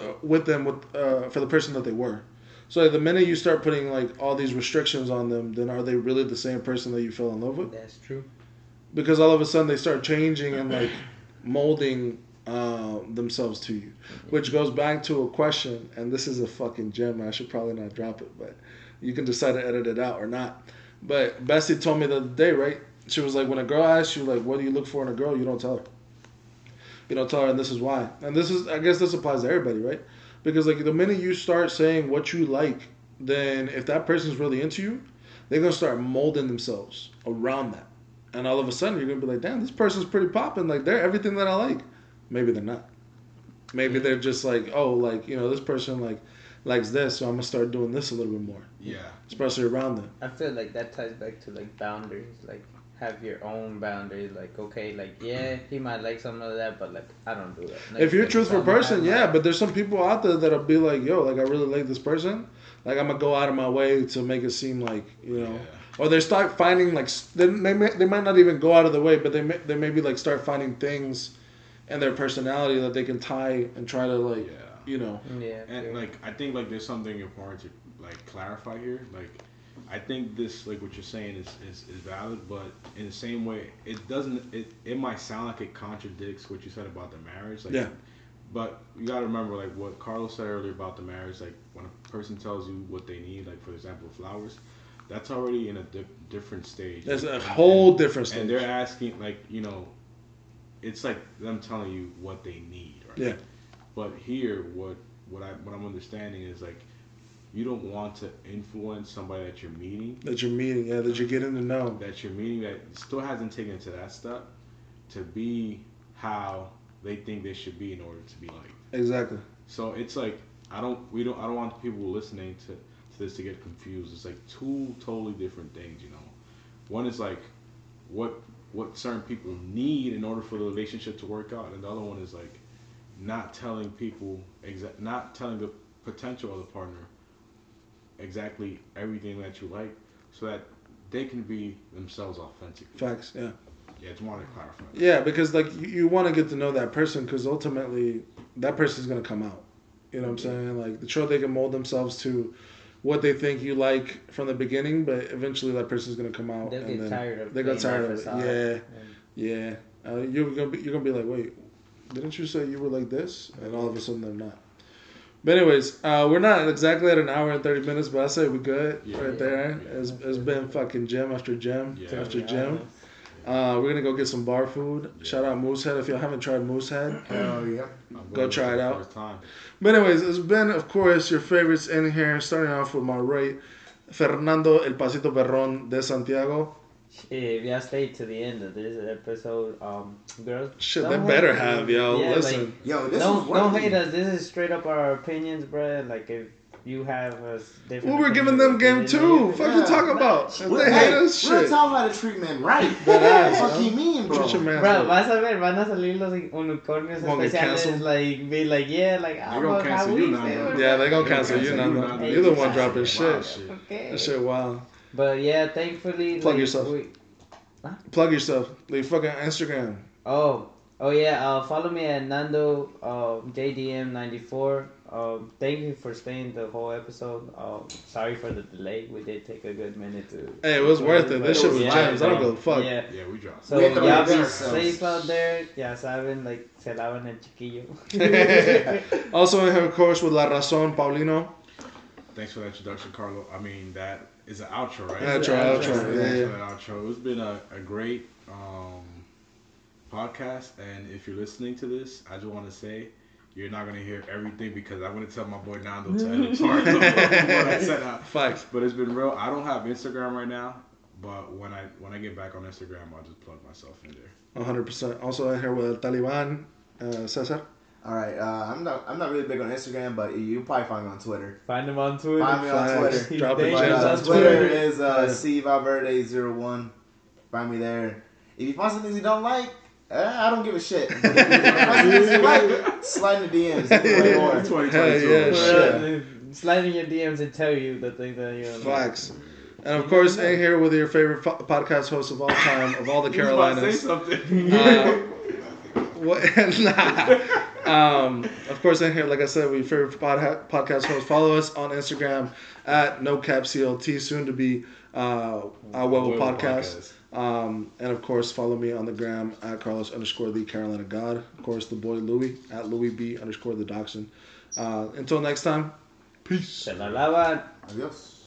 Speaker 2: the person that they were. So like, the minute you start putting like all these restrictions on them, then are they really the same person that you fell in love with?
Speaker 5: That's true.
Speaker 2: Because all of a sudden they start changing and like molding themselves to you, which goes back to a question, and this is a fucking gem. I should probably not drop it, but you can decide to edit it out or not. But Bessie told me the other day, right? She was like, when a girl asks you like, what do you look for in a girl, you don't tell her. You don't tell her, and this is why. And this is, I guess this applies to everybody, right? Because like the minute you start saying what you like, then if that person's really into you, they're gonna start molding themselves around that. And all of a sudden, you're gonna be like, "Damn, this person's pretty popping. Like, they're everything that I like." Maybe they're not. Maybe they're just like, "Oh, like this person like likes this, so I'm gonna start doing this a little bit more."
Speaker 4: Yeah.
Speaker 2: Especially around them.
Speaker 5: I feel like that ties back to like boundaries. Like, have your own boundaries. Like, okay, like yeah, he might like some of that, but like I don't do that. Like,
Speaker 2: If you're a
Speaker 5: like,
Speaker 2: truthful
Speaker 5: I'm gonna
Speaker 2: person,
Speaker 5: have
Speaker 2: yeah.
Speaker 5: my-
Speaker 2: But there's some people out there that'll be like, "Yo, like I really like this person. Like I'm gonna go out of my way to make it seem like
Speaker 4: Yeah.
Speaker 2: Or they start finding like they might not even go out of the way, but they maybe like start finding things in their personality that they can tie and try to like
Speaker 4: Yeah.
Speaker 5: Yeah.
Speaker 4: And
Speaker 5: yeah.
Speaker 4: like I think like there's something important to like clarify here. Like I think this like what you're saying is valid, but in the same way it doesn't it might sound like it contradicts what you said about the marriage. Like,
Speaker 2: Yeah.
Speaker 4: But you gotta remember like what Carlos said earlier about the marriage. Like when a person tells you what they need, like for example flowers, that's already in a different stage.
Speaker 2: There's a
Speaker 4: And-
Speaker 2: whole different stage.
Speaker 4: And they're asking like it's like them telling you what they need, right?
Speaker 2: Yeah.
Speaker 4: But here, what I'm understanding is like, you don't want to influence somebody that you're meeting,
Speaker 2: That you're meeting, yeah, that you're getting to know.
Speaker 4: that still hasn't taken it to that step, to be how they think they should be in order to be liked.
Speaker 2: Exactly.
Speaker 4: So it's like I don't want people listening to this to get confused. It's like two totally different things, you know. One is like what certain people need in order for the relationship to work out, and the other one is like not telling people not telling the potential of the partner exactly everything that you like, so that they can be themselves authentically.
Speaker 2: Facts, yeah.
Speaker 4: Yeah, just wanted to clarify.
Speaker 2: Yeah, because like you want to get to know that person, because ultimately that person's gonna come out. You know what I'm saying? Like the sure they can mold themselves to what they think you like from the beginning, but eventually that person's gonna come out.
Speaker 5: They'll
Speaker 2: and
Speaker 5: get
Speaker 2: then
Speaker 5: tired of
Speaker 2: they got
Speaker 5: playing
Speaker 2: tired
Speaker 5: that
Speaker 2: of it.
Speaker 5: facade.
Speaker 2: Yeah, yeah. You're gonna be like, wait, didn't you say you were like this? And all of a sudden they're not. But anyways, we're not exactly at an hour and 30 minutes, but I say we're good right there. It's been fucking gym after gym after gym. We're gonna go get some bar food. Shout out Moosehead. If y'all haven't tried Moosehead,
Speaker 3: Hell yeah.
Speaker 2: go try it out.
Speaker 4: First time.
Speaker 2: But anyways, it's been, of course, your favorites in here. Starting off with my right, Fernando El Pasito Perron de Santiago.
Speaker 5: If y'all stayed to the end of this episode, girls,
Speaker 2: Shit,
Speaker 5: don't
Speaker 2: they
Speaker 5: hate
Speaker 2: better
Speaker 5: us.
Speaker 2: have, yo.
Speaker 5: Yeah,
Speaker 2: Listen.
Speaker 3: Yo, this
Speaker 5: don't
Speaker 3: is worth
Speaker 5: hate
Speaker 3: it.
Speaker 5: us. This is straight up our opinions, bro. Like if you have a different.
Speaker 2: Well, we're giving them game too. Fuck you talk about. If they hate us,
Speaker 3: We're
Speaker 2: shit.
Speaker 3: talking how to treat men right.
Speaker 2: That ass,
Speaker 3: What the fuck
Speaker 2: yo.
Speaker 3: you mean, bro?
Speaker 2: Treat your man
Speaker 5: Bro,
Speaker 2: right.
Speaker 5: vas a ver, van a salir los unicornios
Speaker 2: Won't get
Speaker 5: especiales,
Speaker 2: canceled.
Speaker 5: like, be like, yeah, like,
Speaker 4: They gonna
Speaker 5: how
Speaker 4: cancel
Speaker 5: we
Speaker 4: you now,
Speaker 5: say
Speaker 4: bro.
Speaker 5: it.
Speaker 2: Yeah, they gonna
Speaker 4: They
Speaker 2: cancel you
Speaker 4: cancel you
Speaker 2: now.
Speaker 4: now.
Speaker 2: You're the one
Speaker 5: Hey,
Speaker 2: dropping
Speaker 4: wow,
Speaker 2: shit.
Speaker 4: shit.
Speaker 5: Okay.
Speaker 2: That shit wild.
Speaker 5: But yeah, thankfully,
Speaker 2: Plug
Speaker 5: like,
Speaker 2: yourself. Plug yourself. Leave fucking Instagram.
Speaker 5: Oh yeah, follow me at Nando JDM94. Thank you for staying the whole episode. Sorry for the delay. We did take a good minute to.
Speaker 2: Hey, it was worth it. This shit was gems. I don't give a fuck.
Speaker 5: Yeah.
Speaker 4: Yeah, we dropped.
Speaker 5: So
Speaker 3: We have to
Speaker 5: y'all
Speaker 3: revenge
Speaker 5: be
Speaker 3: ourselves.
Speaker 5: safe out there. Ya saben, like se lavan el chiquillo.
Speaker 2: Also in here, of course, with La Razón, Paulino.
Speaker 4: Thanks for the introduction, Carlo. I mean, that is an outro, right?
Speaker 2: Outro,
Speaker 5: outro,
Speaker 2: outro.
Speaker 4: Thanks
Speaker 2: Yeah,
Speaker 4: for
Speaker 2: yeah.
Speaker 4: that outro. It's been a great podcast, and if you're listening to this, I just want to say you're not going to hear everything because I'm going to tell my boy Nando to edit part of what I said out.
Speaker 2: Facts.
Speaker 4: But it's been real. I don't have Instagram right now, but when I get back on Instagram, I'll just plug myself in there.
Speaker 2: 100%. Also in here with Taliban, Cesar.
Speaker 3: All right, I'm not really big on Instagram, but you probably find me on Twitter.
Speaker 5: Find him on Twitter.
Speaker 3: Find me on
Speaker 2: Facts.
Speaker 3: Twitter.
Speaker 2: Dropping
Speaker 5: He's
Speaker 3: But,
Speaker 2: gems
Speaker 5: dangerous
Speaker 2: on
Speaker 3: Twitter
Speaker 2: Twitter.
Speaker 3: is
Speaker 2: Yeah.
Speaker 3: CValverde01. Find me there. If you find some things you don't like, I don't give a shit. But if you find some things you like, slide in the DMs. Way more.
Speaker 4: 2022.
Speaker 2: Hell yeah, shit.
Speaker 5: Slide in your DMs and tell you the thing that you
Speaker 2: Facts. And of course, in here with your favorite podcast host of all time, of all the
Speaker 4: You was about to say
Speaker 2: Carolinas.
Speaker 4: something.
Speaker 2: What? Nah. Of course, in here, like I said, we your favorite podcast host. Follow us on Instagram at NoCapCLT, soon to be our Huevo Podcast. And of course, follow me on the gram at Carlos_the Carolina God. Of course, the boy Louis at Louis B_the Dachshund. Until next time, peace.
Speaker 5: Se la lavan.
Speaker 3: Adios.